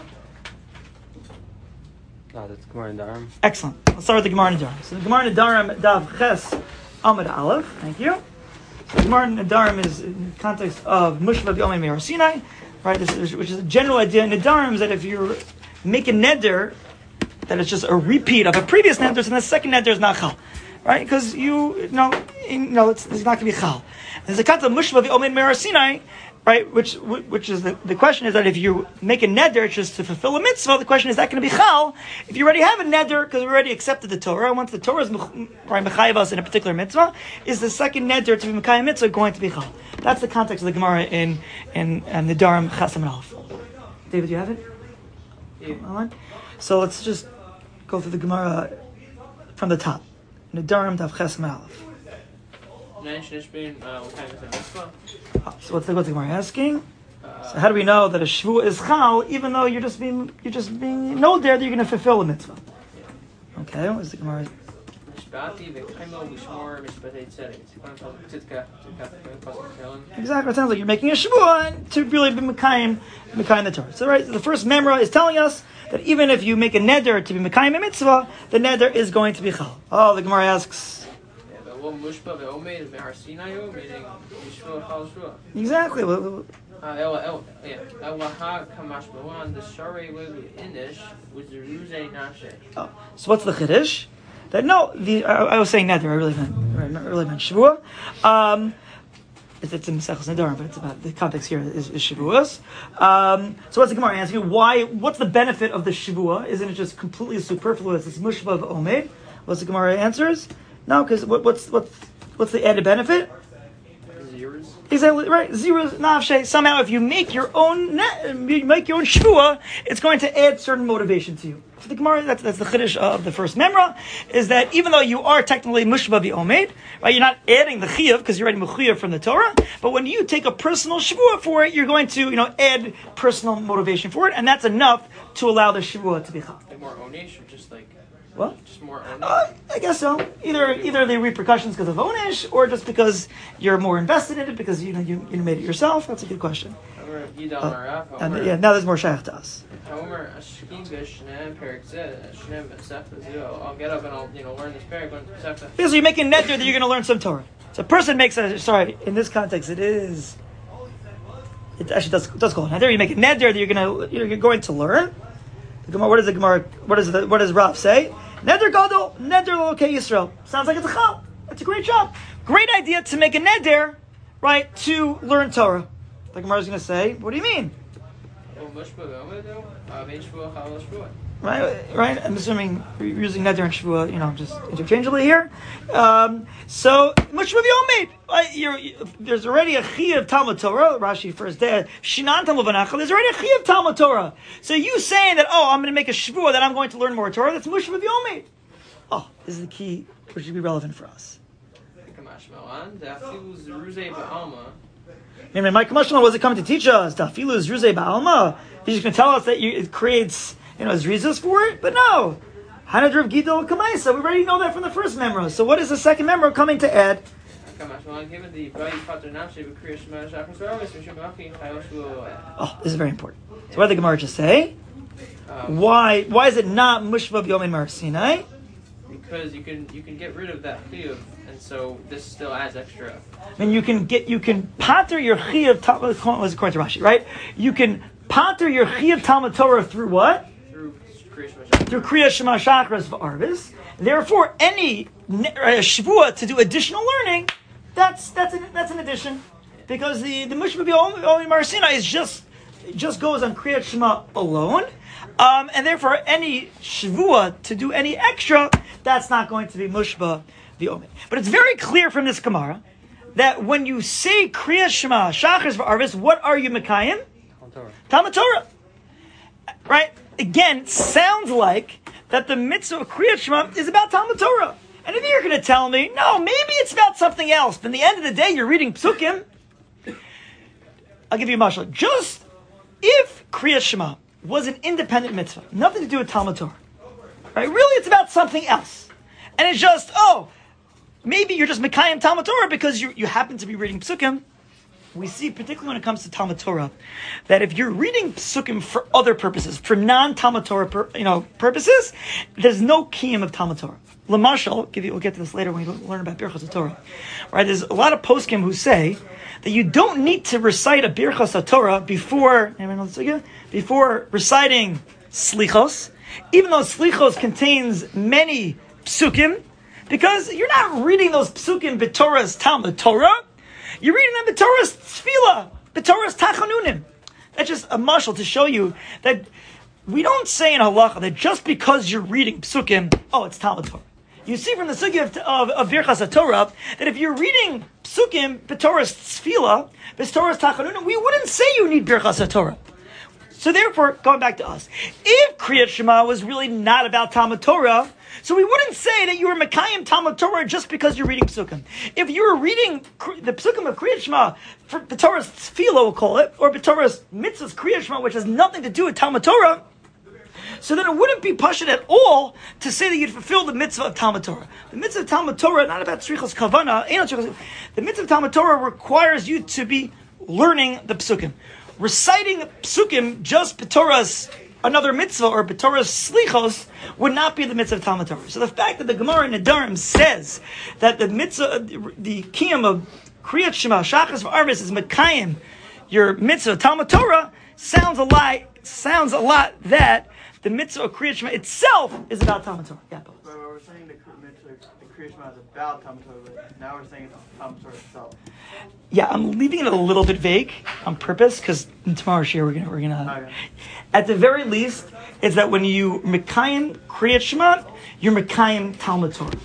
No, that's Gemara and Dharam. Excellent. Let's start with the Gemara Nedarim. So the Gemara Nedarim, Dav Ches Amud Aleph. Thank you. So the Gemara Nedarim is in the context of Mushva B'Omen Me'ar Sinai, right? This is, which is a general idea in Nedarim is that if you make a neder, that it's just a repeat of a previous neder, and the second neder is not chal, right? Because you, you know, you know, it's, it's not going to be chal. There's a concept of Mushva V'Omen Me'ar Sinai, right? Which, which is the, the question is that if you make a neder just to fulfill a mitzvah, the question is that going to be chal? If you already have a neder because we already accepted the Torah, once the Torah is right, mechayev us in a particular mitzvah, is the second neder to be mechayev mitzvah going to be chal? That's the context of the Gemara in in, in the Nedarim Ches Amud Aleph. David, you have it? Yeah. So let's just go through the Gemara from the top. Nedarim Dav Ches Amud Aleph. So what's the, what's the Gemara asking? So how do we know that a shvu is chal, even though you're just being you're just being you know there that you're going to fulfill a mitzvah? Okay, what's the Gemara? Exactly. It sounds like you're making a shvuah to really be mekayim mekayim the Torah. So right, the first memra is telling us that even if you make a neder to be mekayim a mitzvah, the neder is going to be chal. Oh, the Gemara asks. Exactly. Well, oh, so what's the chiddush? That no, the I, I was saying neder. I really meant I really meant shvuah. Um, It's, it's in Maseches Nedarim, but it's about the context here is, is Shavuos. Um, so what's the Gemara asking? Why? What's the benefit of the Shavua? Isn't it just completely superfluous? It's Mushba Omed. What's the Gemara answers? No, because what, what's what's what's the added benefit? Zeros. Exactly right. Zero nafshe. Somehow, if you make your own you make your own Shavua, it's going to add certain motivation to you. For the Gemara, that's, that's the chiddush of the first memra, is that even though you are technically mushba v'omed, right, you're not adding the chiyuv because you're already mechuyev from the Torah, but when you take a personal shavua for it, you're going to, you know, add personal motivation for it, and that's enough to allow the shavua to be chal. Like more onish, or just like what? Just more onish. Uh, I guess so. Either either the repercussions because of onish, or just because you're more invested in it because you know you, you made it yourself. That's a good question. Uh, and yeah, now there's more shaykh to us. I'll get up and I'll, you know, learn this parak. Yeah, so you're making neder that you're going to learn some Torah. So a person makes a, sorry, in this context it is, it actually does, does call it neder. You make a neder that you're going to, you're going to learn. The Gemara, what does the Gemara, what does the, what does Rav say? Neder gadol, neder lokei Yisrael. Sounds like it's a chal. That's a great job. Great idea to make a neder, right, to learn Torah. The Gemara is going to say, what do you mean? Right, right. I'm assuming you're using neder and shvua, you know, just interchangeably here. Um, so, much of you made. You're, you, there's already a chi of Talmud Torah. Rashi first there. Shinan Talmud Vanachal. There's already a chi of Talmud Torah. So you saying that, oh, I'm going to make a shvua that I'm going to learn more Torah. That's mush of you made. Oh, this is the key, which should be relevant for us. I mean, my commercial was it coming to teach us? Dafilus Ruzei Ba'alma. He's just going to tell us that you, it creates, you know, zrizas for it? But no. Hanadriv Gidol Kamaisa. We already know that from the first memra. So what is the second memra coming to add? Oh, this is very important. So what did the Gemara just say? Um, why Why is it not Mushva B'Yom Mar Sinai? Because you can you can get rid of that chiyuv, and so this still adds extra. And you can get you can pater your chiyuv Talmud according to Rashi, right? You can pater your chiyuv Talmud Torah through what? Through Kriya Shema Shachris. Through Kriya Shema Shachris v'Arvis. Therefore, any uh, shvua to do additional learning, that's that's an, that's an addition, because the the Mushba B'Yom Mar Sinai is just just goes on Kriya Shema alone. Um, and therefore, any shvua to do any extra, that's not going to be mushba the omen. But it's very clear from this Gemara that when you say Kriya Shema Shachris v'Arvis, what are you mekayim? Talmud Torah. Right? Again, sounds like that the mitzvah of Kriya Shema is about Talmud Torah. And if you're going to tell me, no, maybe it's about something else, but in the end of the day, you're reading psukim, I'll give you a mashal. Just if Kriya Shema was an independent mitzvah, nothing to do with Talmud Torah, right? Really, it's about something else. And it's just, oh, maybe you're just Mekayim Talmud Torah because you, you happen to be reading psukim. We see, particularly when it comes to Talmud Torah, that if you're reading psukim for other purposes, for non-Talmud Torah pur, you know, purposes, there's no kiyum of Talmud Torah. Lamashal, give you, we'll get to this later when we learn about Birchas HaTorah. Right? There's a lot of poskim who say that you don't need to recite a Birchas HaTorah before, anyone know this again? Before reciting Slichos, even though Slichos contains many psukim, because you're not reading those psukim b'Torah's Talmud Torah, you're reading them b'Torah's Tefillah, b'Torah's Tachanunim. That's just a mashal to show you that we don't say in halacha that just because you're reading psukim, oh, it's Talmud Torah. You see from the sugya of, of, of Birchas HaTorah that if you're reading psukim b'Torah's Tefillah, b'Torah's Tachanunim, we wouldn't say you need Birchas HaTorah. So therefore, going back to us, if Kriyat Shema was really not about Talmud Torah, so we wouldn't say that you were Mekayim Talmud Torah just because you're reading Psukim. If you were reading the Psukim of Kriyat Shema, for B'Torah's Tefillah we'll call it, or B'Torah's Mitzvah's Kriyat Shema, which has nothing to do with Talmud Torah, so then it wouldn't be pashut at all to say that you'd fulfill the Mitzvah of Talmud Torah. The Mitzvah of Talmud Torah, not about Tzrichos Kavana, the Mitzvah of Talmud Torah requires you to be learning the Psukim. Reciting Psukim, just B'Torah's another mitzvah, or B'Torah's Slichos, would not be the mitzvah of Talmud Torah. So the fact that the Gemara in Nedarim says that the mitzvah, the kiyum of Kriyat Shema, Shachas v'Arvis is Mekayim, your mitzvah of Talmud Torah, sounds a lot, sounds a lot that the mitzvah of Kriyat Shema itself is about Talmud Torah. Yeah, we're saying the mitzvah, the Kriya Shema is about Talmud Torah, but now we're saying it's Talmud Torah itself. Yeah, I'm leaving it a little bit vague on purpose because tomorrow's year we're gonna we're gonna. Okay. At the very least, it's that when you Mekayim Kriyat Shema, you're Mekayim Talmud Torah.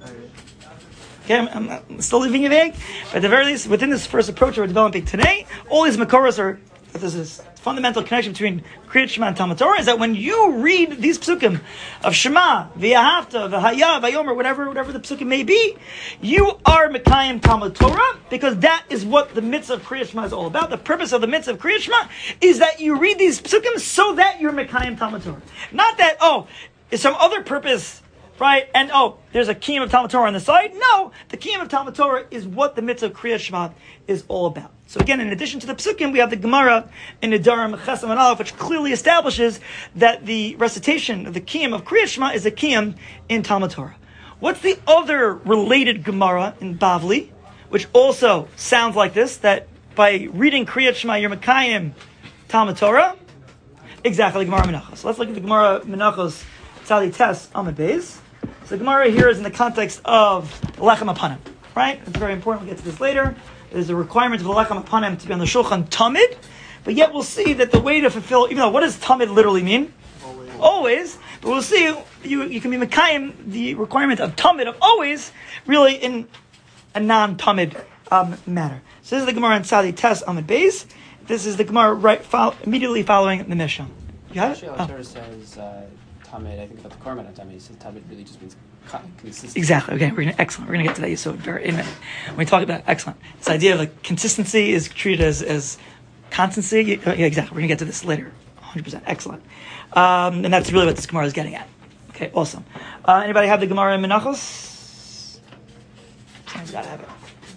Okay, I'm, I'm, I'm still leaving it vague, but at the very least, within this first approach we're developing today, all these Makoros are. There's this fundamental connection between Kriyat Shema and Talmud Torah is that when you read these psukim of Shema, V'yahavta, V'haya, V'yomer, whatever, whatever the psukim may be, you are Mekayim Talmud Torah because that is what the mitzvah of Kriyat Shema is all about. The purpose of the mitzvah of Kriyat Shema is that you read these psukim so that you're Mekayim Talmud Torah. Not that, oh, it's some other purpose, right? And oh, there's a kiyum of Talmud Torah on the side. No, the kiyum of Talmud Torah is what the mitzvah of Kriyat Shema is all about. So again, in addition to the psukim, we have the Gemara in Nedarim Chesam and Aleph, which clearly establishes that the recitation of the kiyum of Kriyat Shema is a kiyum in Talmud Torah. What's the other related Gemara in Bavli, which also sounds like this, that by reading Kriyat Shema, you're Mekayim Talmud Torah? Exactly, the Gemara Menachos. So let's look at the Gemara Menachos Tzadi Tes Amud Beis. So the Gemara here is in the context of Lechem Apanim, right? It's very important, we'll get to this later. There's a requirement of the Lechem Apanim to be on the Shulchan Tamid, but yet we'll see that the way to fulfill, even though, what does Tamid literally mean? Always. Always. But we'll see, you you can be Mekayim, the requirement of Tamid, of always, really in a non-Tamid um, manner. So this is the Gemara in Tzadi Tes Amud Beis. This is the Gemara right fo- immediately following the Mishnah. You have it? Actually, Al-Torah says uh, Tamid, I think about the Korban on Tamid, he says Tamid really just means consistent. Exactly. Okay, we're gonna excellent. We're gonna get to that. So very in a minute. When we talk about excellent, this idea of like consistency is treated as as constancy. Yeah, exactly. We're gonna get to this later. one hundred percent excellent. Um, and that's really what this Gemara is getting at. Okay, awesome. Uh, anybody have the Gemara in Menachos? Someone's gotta have it.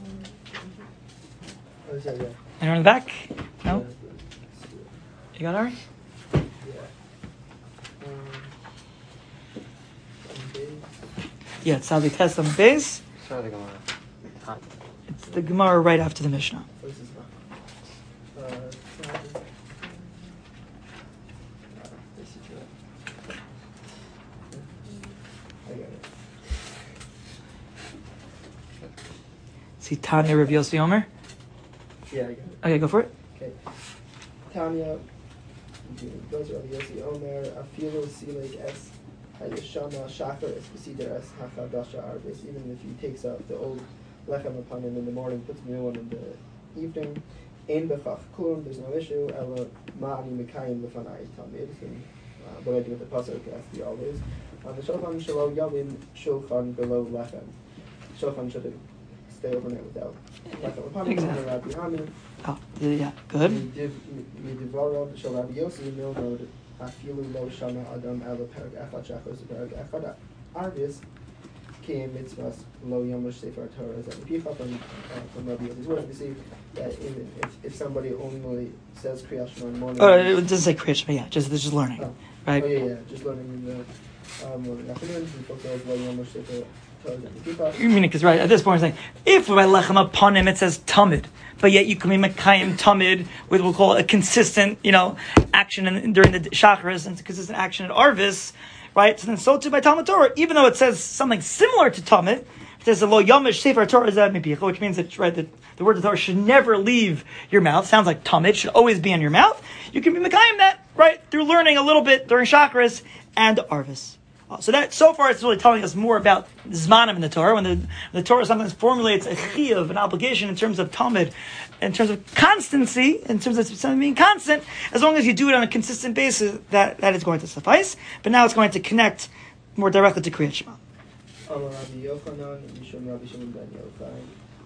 Anyone in the back? No. You got it, Ari? Yeah, it's Tzadi Tes Amud Beis. Sorry, the Gemara. It's the Gemara right after the Mishnah. See Tanya Rav Yossi Omer? Yeah, I got it. Okay, go for it. Okay. Tanya, goes Rav Yossi Omer, Afilu Silik Es Hayashama Shachar Es Besider Es Hachadasha Arbis. Even if he takes out the old Lechem upon him in the morning, puts the new one in the evening, Ein Bechach Klum, there's no issue. Ela Ma'ani Mekayim Lefanai Tamid. What do I do with the pasuk? It has to be always. On the Shulchan Shelo Yavin Shulchan below Lechem. Shulchan should stay overnight without Lechem upon him. Exactly. Rabbi Hamin. Oh, yeah, good. Midivarav Shel Rabbi Yossi Milnod Afilu Lo Shama Adam Ela Perek Echad Shachos Perek Echad Arvis Kiyem Mitzvahs Lo Yomush Sefer Torah. Is that the Picha from uh, from Rabbi Yossi's words? We see that in, if, if somebody only says Kriyat Shema in the morning. Oh, it doesn't say Kriyat Shema, yeah, just just learning, oh. right? Oh yeah, yeah, just learning in the uh, morning afternoons. And folks always Lo Yomush Sefer Torah. You mean it because right at this point, it's like if by Lechem upon him it says Tamid, but yet you can be Mekayim Tamid with what we'll call a consistent, you know, action in, during the Shacharis and consistent action at Arvis, right? So then, so too by Talmud Torah, even though it says something similar to Tamid, it says a Lo Yomish Sefer Torah is which means that right that the word of Torah should never leave your mouth. Sounds like Tamid should always be in your mouth. You can be Mekayim that right through learning a little bit during Shacharis and Arvis. So that so far it's really telling us more about Zmanim in the Torah. When the, the Torah sometimes formulates a chiyuv, an obligation in terms of Talmud, in terms of constancy, in terms of something being constant, as long as you do it on a consistent basis, that, that is going to suffice. But now it's going to connect more directly to Kriyat Shema. Amar Rabbi Yochanan, Mishum Rabbi Shimon ben Yochai,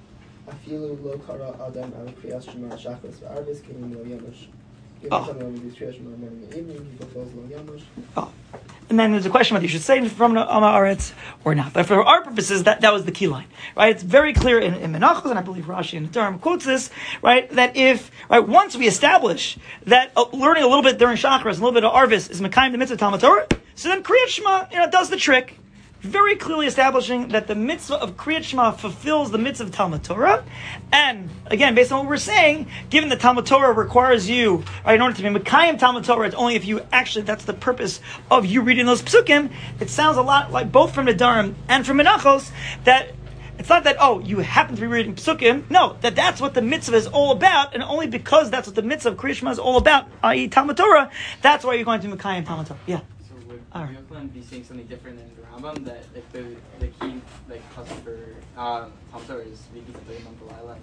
Afilu lo kara adam al Kriyat Shema shachos v'arvis kenim lo yamush. If someone with Kriyat Shema morning and evening, he fulfills lo yamush. Oh. And then there's a question whether you should say from Amar Aretz or not. But for our purposes, that, that was the key line, right? It's very clear in, in Menachos, and I believe Rashi and Nedarim quotes this, right? That if, right, once we establish that uh, learning a little bit during Shacharis, a little bit of Arvis is Mekayim the mitzvah Talmud Torah, so then Kriyat Shema, you know, does the trick. very clearly establishing that the mitzvah of Kriyat Shema fulfills the mitzvah of Talmud Torah. And again, based on what we're saying, given that Talmud Torah requires you, right, in order to be Mekayim Talmud Torah, it's only if you actually, that's the purpose of you reading those psukim. It sounds a lot like both from Nedarim and from Menachos that it's not that, oh, you happen to be reading psukim. No, that that's what the mitzvah is all about, and only because that's what the mitzvah of Kriyat Shema is all about, that is. Talmud Torah, that's why you're going to Mekayim Talmud Torah. Yeah. So would All right. Yochanan be saying something different than the Rambam, that like the the key like pasuk for uh, Talmud Torah is V'Hiti Tzavei B'Layla,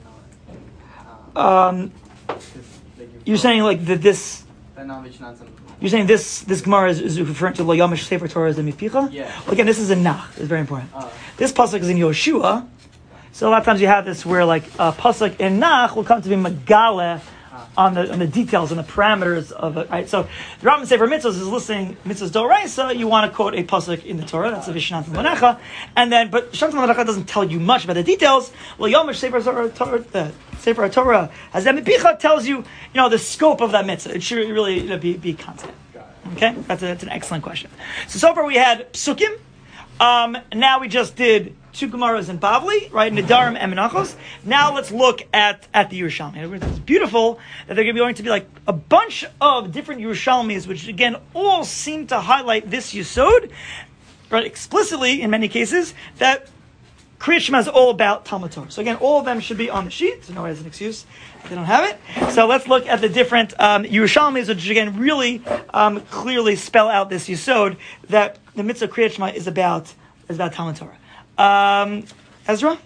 not um, Um, 'cause, like, you're saying like that this. That not Mishnah some- You're saying this this Gemara is, is referring to Lo Yamish Sefer Torah as the Mipicha? Yeah. Well, again, this is a Nach. It's very important. Uh, This pasuk is in Yoshua, so a lot of times you have this where like a pasuk in Nach will come to be Megale on the on the details and the parameters of it. Right. So the Rambam Sefer Mitzvahs is listing Mitzvahs Doraisa. You want to quote a pasuk in the Torah. That's the Vishnantam Lanecha, and then but Vishnantam Lanecha doesn't tell you much about the details. Lo Yamish Sefer Torah. The Sefer Torah as that Mipicha tells you, you know, the scope of that mitzvah. It should really, you know, be be constant. Okay, that's a, that's an excellent question. So so far we had psukim. Um, now we just did two Gemaras in Bavli, right? Nedarim and Menachos. Now let's look at, at the Yerushalmi. It's beautiful that they're going to be like a bunch of different Yerushalmis, which again all seem to highlight this Yesod, right? Explicitly in many cases that Kriyat Shema is all about Talmud Torah. So again, all of them should be on the sheet. So no one has an excuse if they don't have it. So let's look at the different um, Yerushalmis, which again really um, clearly spell out this Yesod that the mitzvah of Kriyat Shema is about is about Talmud Torah. Um, Ezra?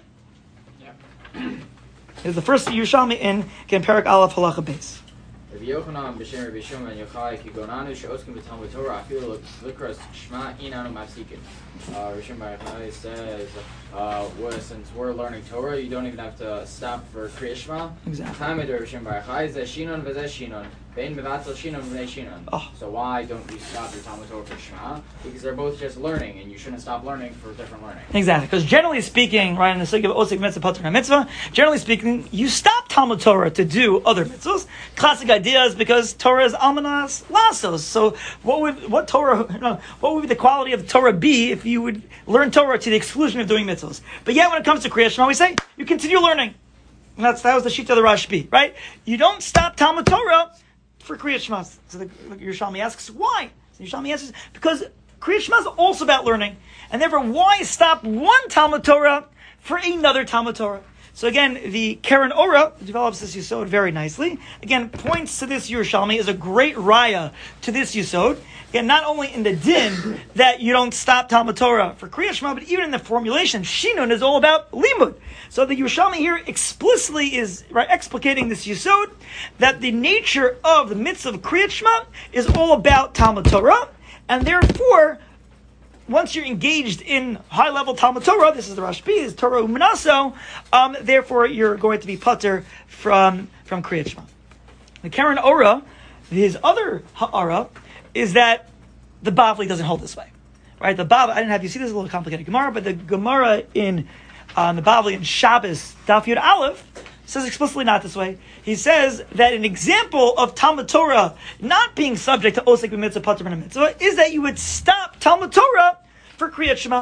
Yeah. Is the first Yerushalmi in again Perek Aleph Halacha Beis. Rabbi Yochanan b'shem Rabbi Shimon Yochai ki gonanu she'oskim b'Talmud Torah afilu l'kras shma inanu mafsikin. Uh, Rabbi Shimon Yochai says, uh, well, since we're learning Torah, you don't even have to stop for Kriyat Shema. Exactly. Tamed Rabbi Shimon Yochai zeh shinon v'zeh shinon. Bein mevatel shinon v'nei shinon. Oh. So why don't we stop your Talmud Torah for Shema? Because they're both just learning, and you shouldn't stop learning for different learning. Exactly, because generally speaking, right, in the sake of Osik Mitzvah, Pater Mitzvah, generally speaking, you stop Talmud Torah to do other mitzvahs. Classic idea is because Torah is almanas lasos. So, what would what Torah? You know, what would the quality of Torah be if you would learn Torah to the exclusion of doing mitzvahs? But yet, when it comes to Kriyat Shema, we say you continue learning. And that's that was the sheet of the Rashbi, right? You don't stop Talmud Torah for Kriyat Shema. So the, the Yerushalmi asks why. So Yerushalmi answers because Kriyat Shema is also about learning, and therefore, why stop one Talmud Torah for another Talmud Torah? So again, the Karen Ora develops this Yesod very nicely. Again, points to this Yerushalmi as a great raya to this Yesod. Again, not only in the din that you don't stop Talmud Torah for Kriyat Shema, but even in the formulation, Shinun is all about limud. So the Yerushalmi here explicitly is right, explicating this Yesod that the nature of the mitzvah of Kriyat Shema is all about Talmud Torah, and therefore, once you're engaged in high-level Talmud Torah, this is the Rashbi, this is Torah U'Manaso, um, therefore you're going to be pater from, from Kriyat Shema. The Karen Ora, his other ha'ara, is that the Bavli doesn't hold this way. Right? The Bavli, I didn't have you see this, is a little complicated Gemara, but the Gemara in um, the Bavli in Shabbos, Daf Yud Aleph, says explicitly not this way. He says that an example of Talmud Torah not being subject to Osek b'mitzvah, Pater b'na mitzvah, is that you would stop Talmud Torah for Kriyat Shema.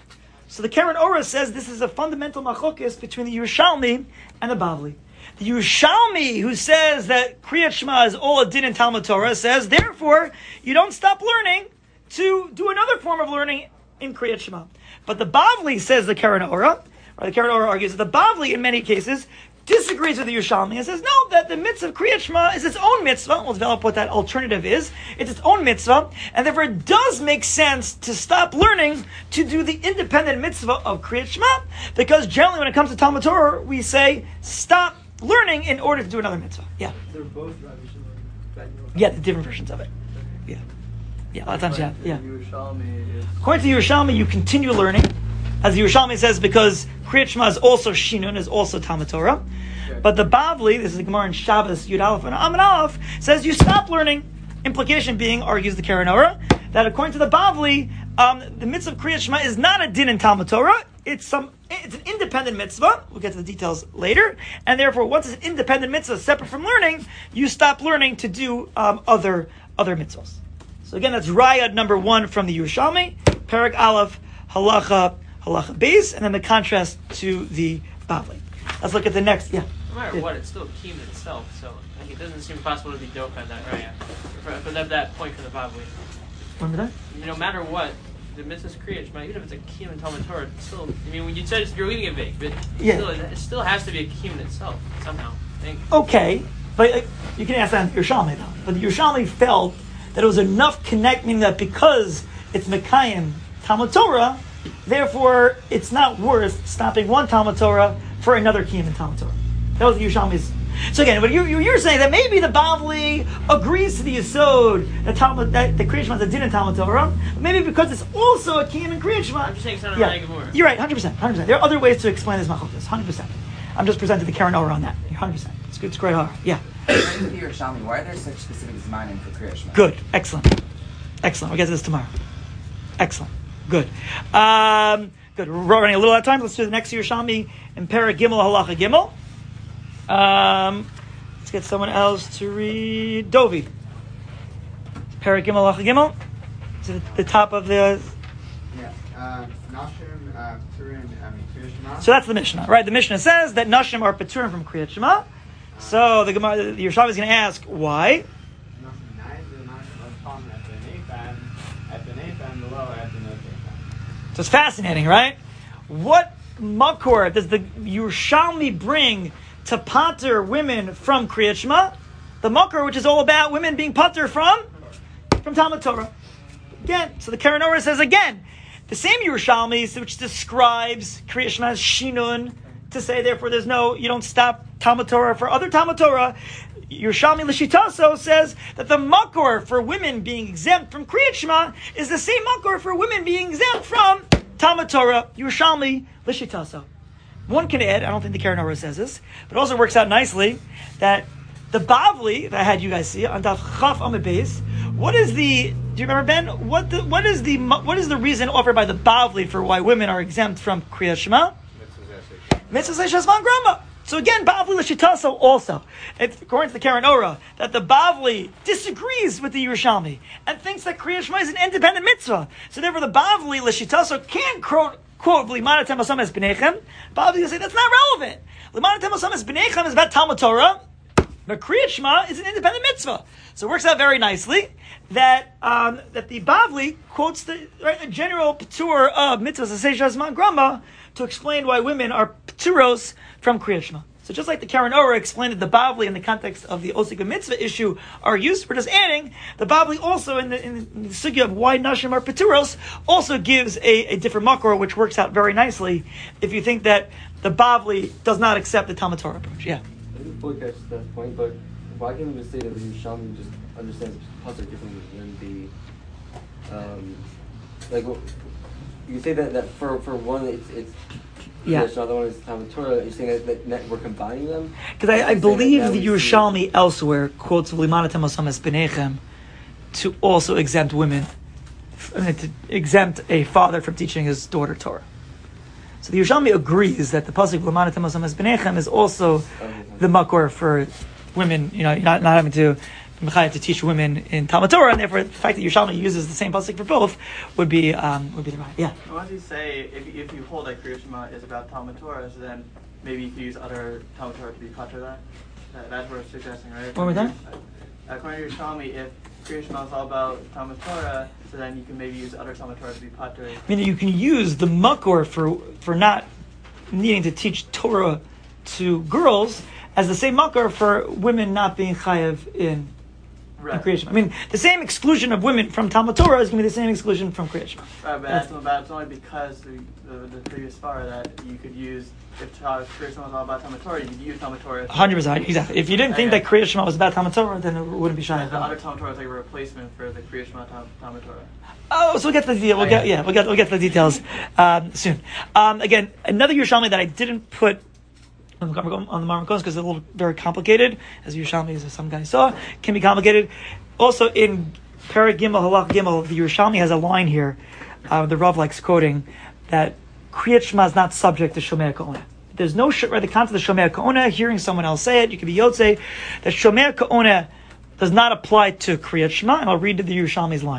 So the Karen Ora says this is a fundamental machokis between the Yerushalmi and the Bavli. The Yerushalmi, who says that Kriyat Shema is all a din in Talmud Torah, says, therefore, you don't stop learning to do another form of learning in Kriyat Shema. But the Bavli, says the Karen Ora, or the Karen Ora argues that the Bavli, in many cases, disagrees with the Yerushalmi and says, no, that the mitzvah of Kriyat Shema is its own mitzvah. We'll develop what that alternative is. It's its own mitzvah, and therefore it does make sense to stop learning to do the independent mitzvah of Kriyat Shema, because generally when it comes to Talmud Torah, we say, stop learning in order to do another mitzvah. Yeah. They're both Rabbi Shimon. Yeah, the different versions of it. Yeah. Yeah, a lot of times, yeah. yeah. Yerushalmi is According to Yerushalmi, you continue learning. As the Yerushalmi says, because Kriyat Shema is also Shinun, is also Talmud Torah. Okay. But the Bavli, this is the Gemara in Shabbos, Yud Aleph and Amud Aleph, says you stop learning. Implication being, argues the Karen Ora, that according to the Bavli, um, the mitzvah of Kriyat Shema is not a din in Talmud Torah. It's some. It's an independent mitzvah. We'll get to the details later. And therefore, once it's an independent mitzvah separate from learning, you stop learning to do um, other other mitzvahs. So again, that's Raya number one from the Yerushalmi, Perek Aleph, halacha, halacha base, and then the contrast to the Bavli. Let's look at the next. Yeah. No matter yeah. what, it's still a key in itself. So like, it doesn't seem possible to be dope at that, right? For, for that, that point for the Bavli. Remember that? You know, no matter what, the mitzvah's kriyat shema, even if it's a kiyum in Talmud Torah, it's still. I mean, when you said it's, you're leaving it vague, but yeah. still, it still has to be a kiyum in itself somehow. I think. Okay, but uh, you can ask that Yerushalmi though. But the Yerushalmi felt that it was enough connecting that because it's Mekayim Talmud Torah, therefore it's not worth stopping one Talmud Torah for another kiyum in Talmud Torah. That was the Yerushalmi's. So again, but you're, you're saying that maybe the Bavli agrees to the Yesod that Talmud that the Kriyat Shema is a din in Talmud Torah, but maybe because it's also a kiyum in Kriyat Shema. I'm just saying it's not a yeah, Gemara. You're right, one hundred percent, one hundred percent. There are other ways to explain this machlokes, one hundred percent. I'm just presenting the Karen Orah on that. You're one hundred percent. It's good. It's great. Horror. Yeah. According to the Yerushalmi, why are there such specific zmanim for Kriyat Shema? Good. Excellent. Excellent. We'll get to this tomorrow. Excellent. Good. Um, good. We're running a little out of time. Let's do the next Yerushalmi in Perek Gimel Halacha Gimel. Um, let's get someone else to read Dovi. Perek Gimel Halacha Gimel. It's at the top of the. Yeah. Uh, Nashim, uh, Turin, I mean, Kriyat Shema. So that's the Mishnah, right? The Mishnah says that Nashim are Peturim from Kriyat Shema. So the Gemara, the Yerushalmi is going to ask why. So it's fascinating, right? What makor does the Yerushalmi bring to pater women from Kriyat Shema? The makor, which is all about women being pater from from Talmud Torah. Again, so the Karen Orah says again, the same Yerushalmi which describes Kriyat Shema as shinun, to say therefore there's no, you don't stop Talmud Torah for other Talmud Torah. Yerushalmi L'Shitaso says that the makor for women being exempt from Kriyat Shema is the same makor for women being exempt from Talmud Torah. Yerushalmi L'Shitaso. One can add, I don't think the Karen Orah says this, but it also works out nicely that the Bavli, if I had you guys see on Daf Chaf Amud Beis, what is the? Do you remember, Ben? What the, what is the what is the reason offered by the Bavli for why women are exempt from Kriyat Shema? Mitzvah Shesman Grama. So again, Bavli L'Shitaso also, if, according to the Karen Orah, that the Bavli disagrees with the Yerushalmi and thinks that Kriyat Shema is an independent mitzvah. So therefore, the Bavli L'Shitaso can't quote quote L'Imana Tem Osam Es B'nechem. Bavli will say that's not relevant. L'Imana Tem Osam Es B'nechem is about Talmud Torah, but Kriyat Shema is an independent mitzvah. So it works out very nicely that um, that the Bavli quotes the, right, the general patur of mitzvahs Aseh Shazman Grama to explain why women are paturos from Kriyat Shema. So just like the Karen Orah explained that the Bavli in the context of the Osik Mitzvah issue are used, we're just adding, the Bavli also in the, in the sugya of why Nashim are paturos also gives a, a different makor, which works out very nicely if you think that the Bavli does not accept the Talmud Torah approach. Yeah. I didn't fully catch that point, but why can't we just say that the Yerushalmi just understands the pasuk differently than the, um, like, you say that, that for, for one, it's, it's yeah. The other one is Talmud Torah. You're saying that, that, that we're combining them? Because I, I believe that, that the Yerushalmi elsewhere quotes L'Imana Tem Osam Es B'nechem to also exempt women, I mean, to exempt a father from teaching his daughter Torah. So the Yerushalmi agrees that the pasuk L'Imana Tem Osam Es B'nechem is also the makor for women, you know, not, not having to to teach women in Talmud Torah, and therefore the fact that Yerushalmi uses the same pasuk for both would be um, would be the right. Yeah. What does he say if, if you hold that Kriyat Shema is about Talmud Torah, so then maybe you could use other Talmud Torah to be pater that? that? That's what we're suggesting, right? What was that? According to Yerushalmi, if Kriyat Shema is all about Talmud Torah, so then you can maybe use other Talmud Torah to be pater. I mean, you can use the makor for for not needing to teach Torah to girls as the same makor for women not being chayav in. Right. Kriyat Shema. I mean, the same exclusion of women from Talmud Torah is going to be the same exclusion from Kriyat Shema. Right, but that's, that's only because the, the, the previous far that you could use, if Kriyat Shema was all about Talmud Torah, you could use Talmud Torah. one hundred percent, exactly. If you didn't think yeah. that Kriyat Shema was about Talmud Torah, then it wouldn't be shy. The other Talmud Torah is like a replacement for the Kriyat Shema Talmud Torah. Oh, so we'll get to the deal. We'll get yeah, we'll get we'll get to the details um, soon. Um, again, another Yerushalmi that I didn't put on the Marmukos because it's a little very complicated, as Yerushalmi, as some guys saw, can be complicated. Also, in Perek Gimel Halach Gimel, the Yerushalmi has a line here. Uh, the Rav likes quoting that Kriyat Shema is not subject to Shomer Ka'ona. There's no right, the concept of Shomer Ka'ona. Hearing someone else say it, you could be Yotze. That Shomer Ka'ona does not apply to Kriyat Shema, and I'll read the Yerushalmi's line.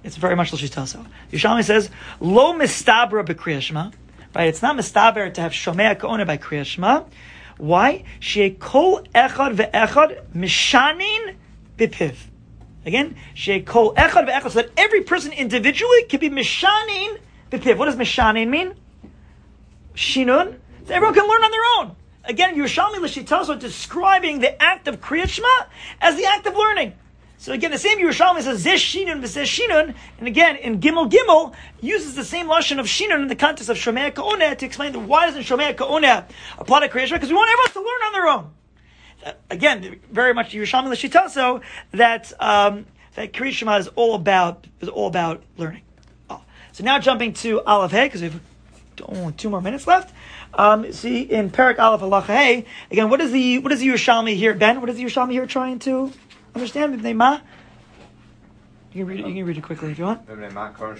It's very much l'shitaso. Yerushalmi says, lo mistabra b'kriyas shema. Right? It's not mistaber to have shomea ka'ona by kriyas shema. Why? She kol echad ve'echad mishanin b'piv. Again, she kol echad ve'echad, so that every person individually can be mishanin b'piv. What does mishanin mean? Shinun. So everyone can learn on their own. Again, Yerushalmi l'shitaso describing the act of kriyas shema as the act of learning. So again, the same Yerushalmi says Zeh Shinun v'Zeh Shinun, and again in Gimel Gimel uses the same lashon of Shinun in the context of Shomea Ka'oneh to explain that why doesn't Shomea Ka'oneh apply to Kriyas Shema? Because we want everyone to learn on their own. Uh, again, very much Yerushalmi l'shitaso that um, that Kriyas Shema is all about is all about learning. Oh. So now jumping to Aleph Hey, because we have only two more minutes left. Um, see in Perek Aleph Halacha Hey again. What is the what is the Yerushalmi here, Ben? What is the Yerushalmi here trying to understand? You can read it. You can read it quickly if you want. Why do we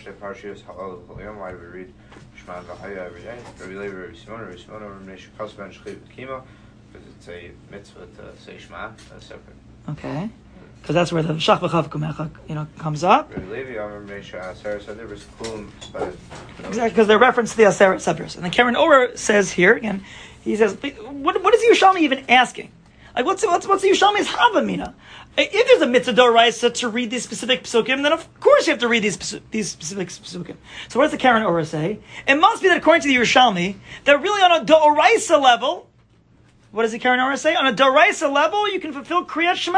read Shema V'Haya every day? Rabbi Levi, Rabbi Simon, Rabbi Simon, Rabbi Nesha Kasban Shchiv Kima, because it's a mitzvah to say Shema. That's separate. Okay, because that's where the Shach V'Chav Kumecha, you know, comes up. Rabbi Levi, Rabbi Nesha Aseret Sadibris Kulum. Exactly, because they're reference to the Aseret Sabris, and the Karen Orah says here again. He says, "What? What is Yerushalmi even asking? Like, what's what's what's the Yerushalmi's Havamina? If there's a mitzvah d'oraisa to read these specific psukim, then of course you have to read these these specific psukim. So what does the Karen Orah say? It must be that according to the Yerushalmi, that really on a d'oraisa level, what does the Karen Orah say? On a d'oraisa level, you can fulfill Kriyat Shema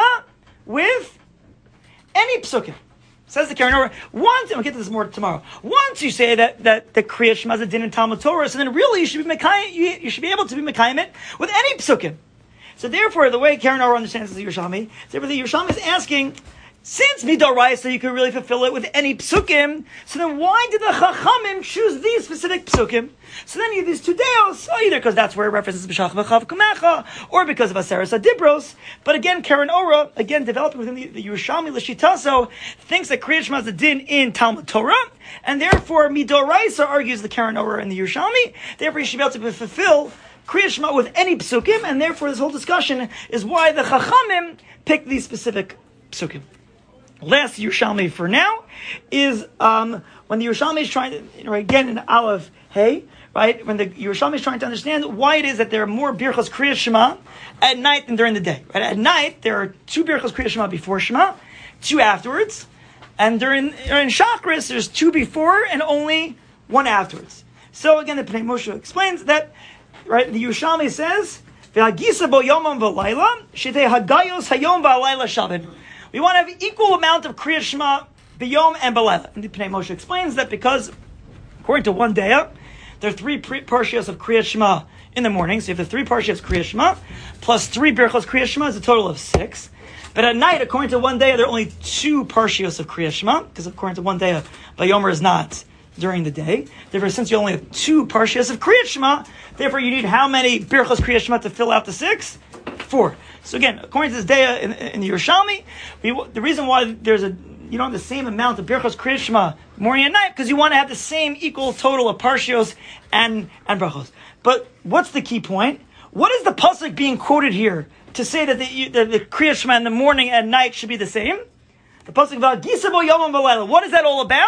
with any psukim. Says the Karen Orah. Once, and we'll get to this more tomorrow. Once you say that that the Kriyat Shema is a din in Talmud Torah, so then really you should be mekayim, you, you should be able to be mekayim it with any psukim. So therefore, the way Karen Orah understands the Yerushalmi, therefore the Yerushalmi is asking, since midoraisa you can really fulfill it with any psukim, so then why did the Chachamim choose these specific psukim? So then you have these two deos, either because that's where it references B'Shach V'Chav Kumecha, or because of Aseres Adibros. But again, Karen Orah, again developing within the, the Yerushalmi l'shitaso, thinks that Kriyat Shema is a din in Talmud Torah, and therefore midoraisa, argues the Karen Orah and the Yerushalmi, therefore you should be able to fulfill Kriyat Shema with any psukim, and therefore this whole discussion is why the Chachamim picked these specific psukim. Last Yerushalmi for now is um, when the Yerushalmi is trying to, you know, again in Aleph Hey, right, when the Yerushalmi is trying to understand why it is that there are more birchos Kriyat Shema at night than during the day. Right? At night there are two birchos Kriyat Shema before Shema, two afterwards, and during in Shachris there's two before and only one afterwards. So again, the Pnei Moshe explains that. Right, the Yerushalmi says, "V'hagisa bo yomam v'layla, shetei hagayos hayom v'alayla shavin." We want to have equal amount of Kriyat Shema b'yom and b'layla. And the Pnei Moshe explains that because, according to one day, there are three pre- parshios of Kriyat Shema in the morning. So you have the three parshios of Kriyat Shema plus three birchos Kriyat Shema is a total of six. But at night, according to one day, there are only two parshios of Kriyat Shema because according to one day, Vayomer is not during the day. Therefore, since you only have two parshias of Kriyat Shema, therefore you need how many birchos Kriyat Shema to fill out the six? Four. So again, according to this day in, in the Yerushalmi, we, the reason why there's a you don't have the same amount of birchos Kriyat Shema morning and night because you want to have the same equal total of parshios and and brachos. But what's the key point? What is the pasuk being quoted here to say that the, the, the Kriyat Shema in the morning and night should be the same? The pasuk v'hagisa bo yomam v'layla. What is that all about?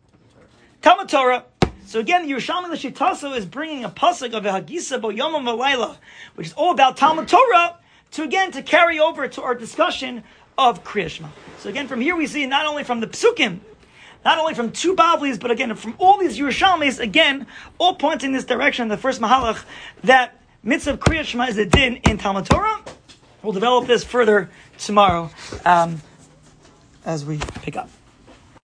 Talmud Torah. So again, the Yerushalmi l'shitaso is bringing a pasuk of Hagisa bo yomam v'layla, which is all about Talmud Torah, to again to carry over to our discussion of Kriyat Shema. So again, from here we see not only from the psukim, not only from two Bavlis, but again from all these Yerushalmis, again all pointing in this direction. The first Mahalach that mitzvah of Kriyat Shema is a din in Talmud Torah. We'll develop this further tomorrow um, as we pick up.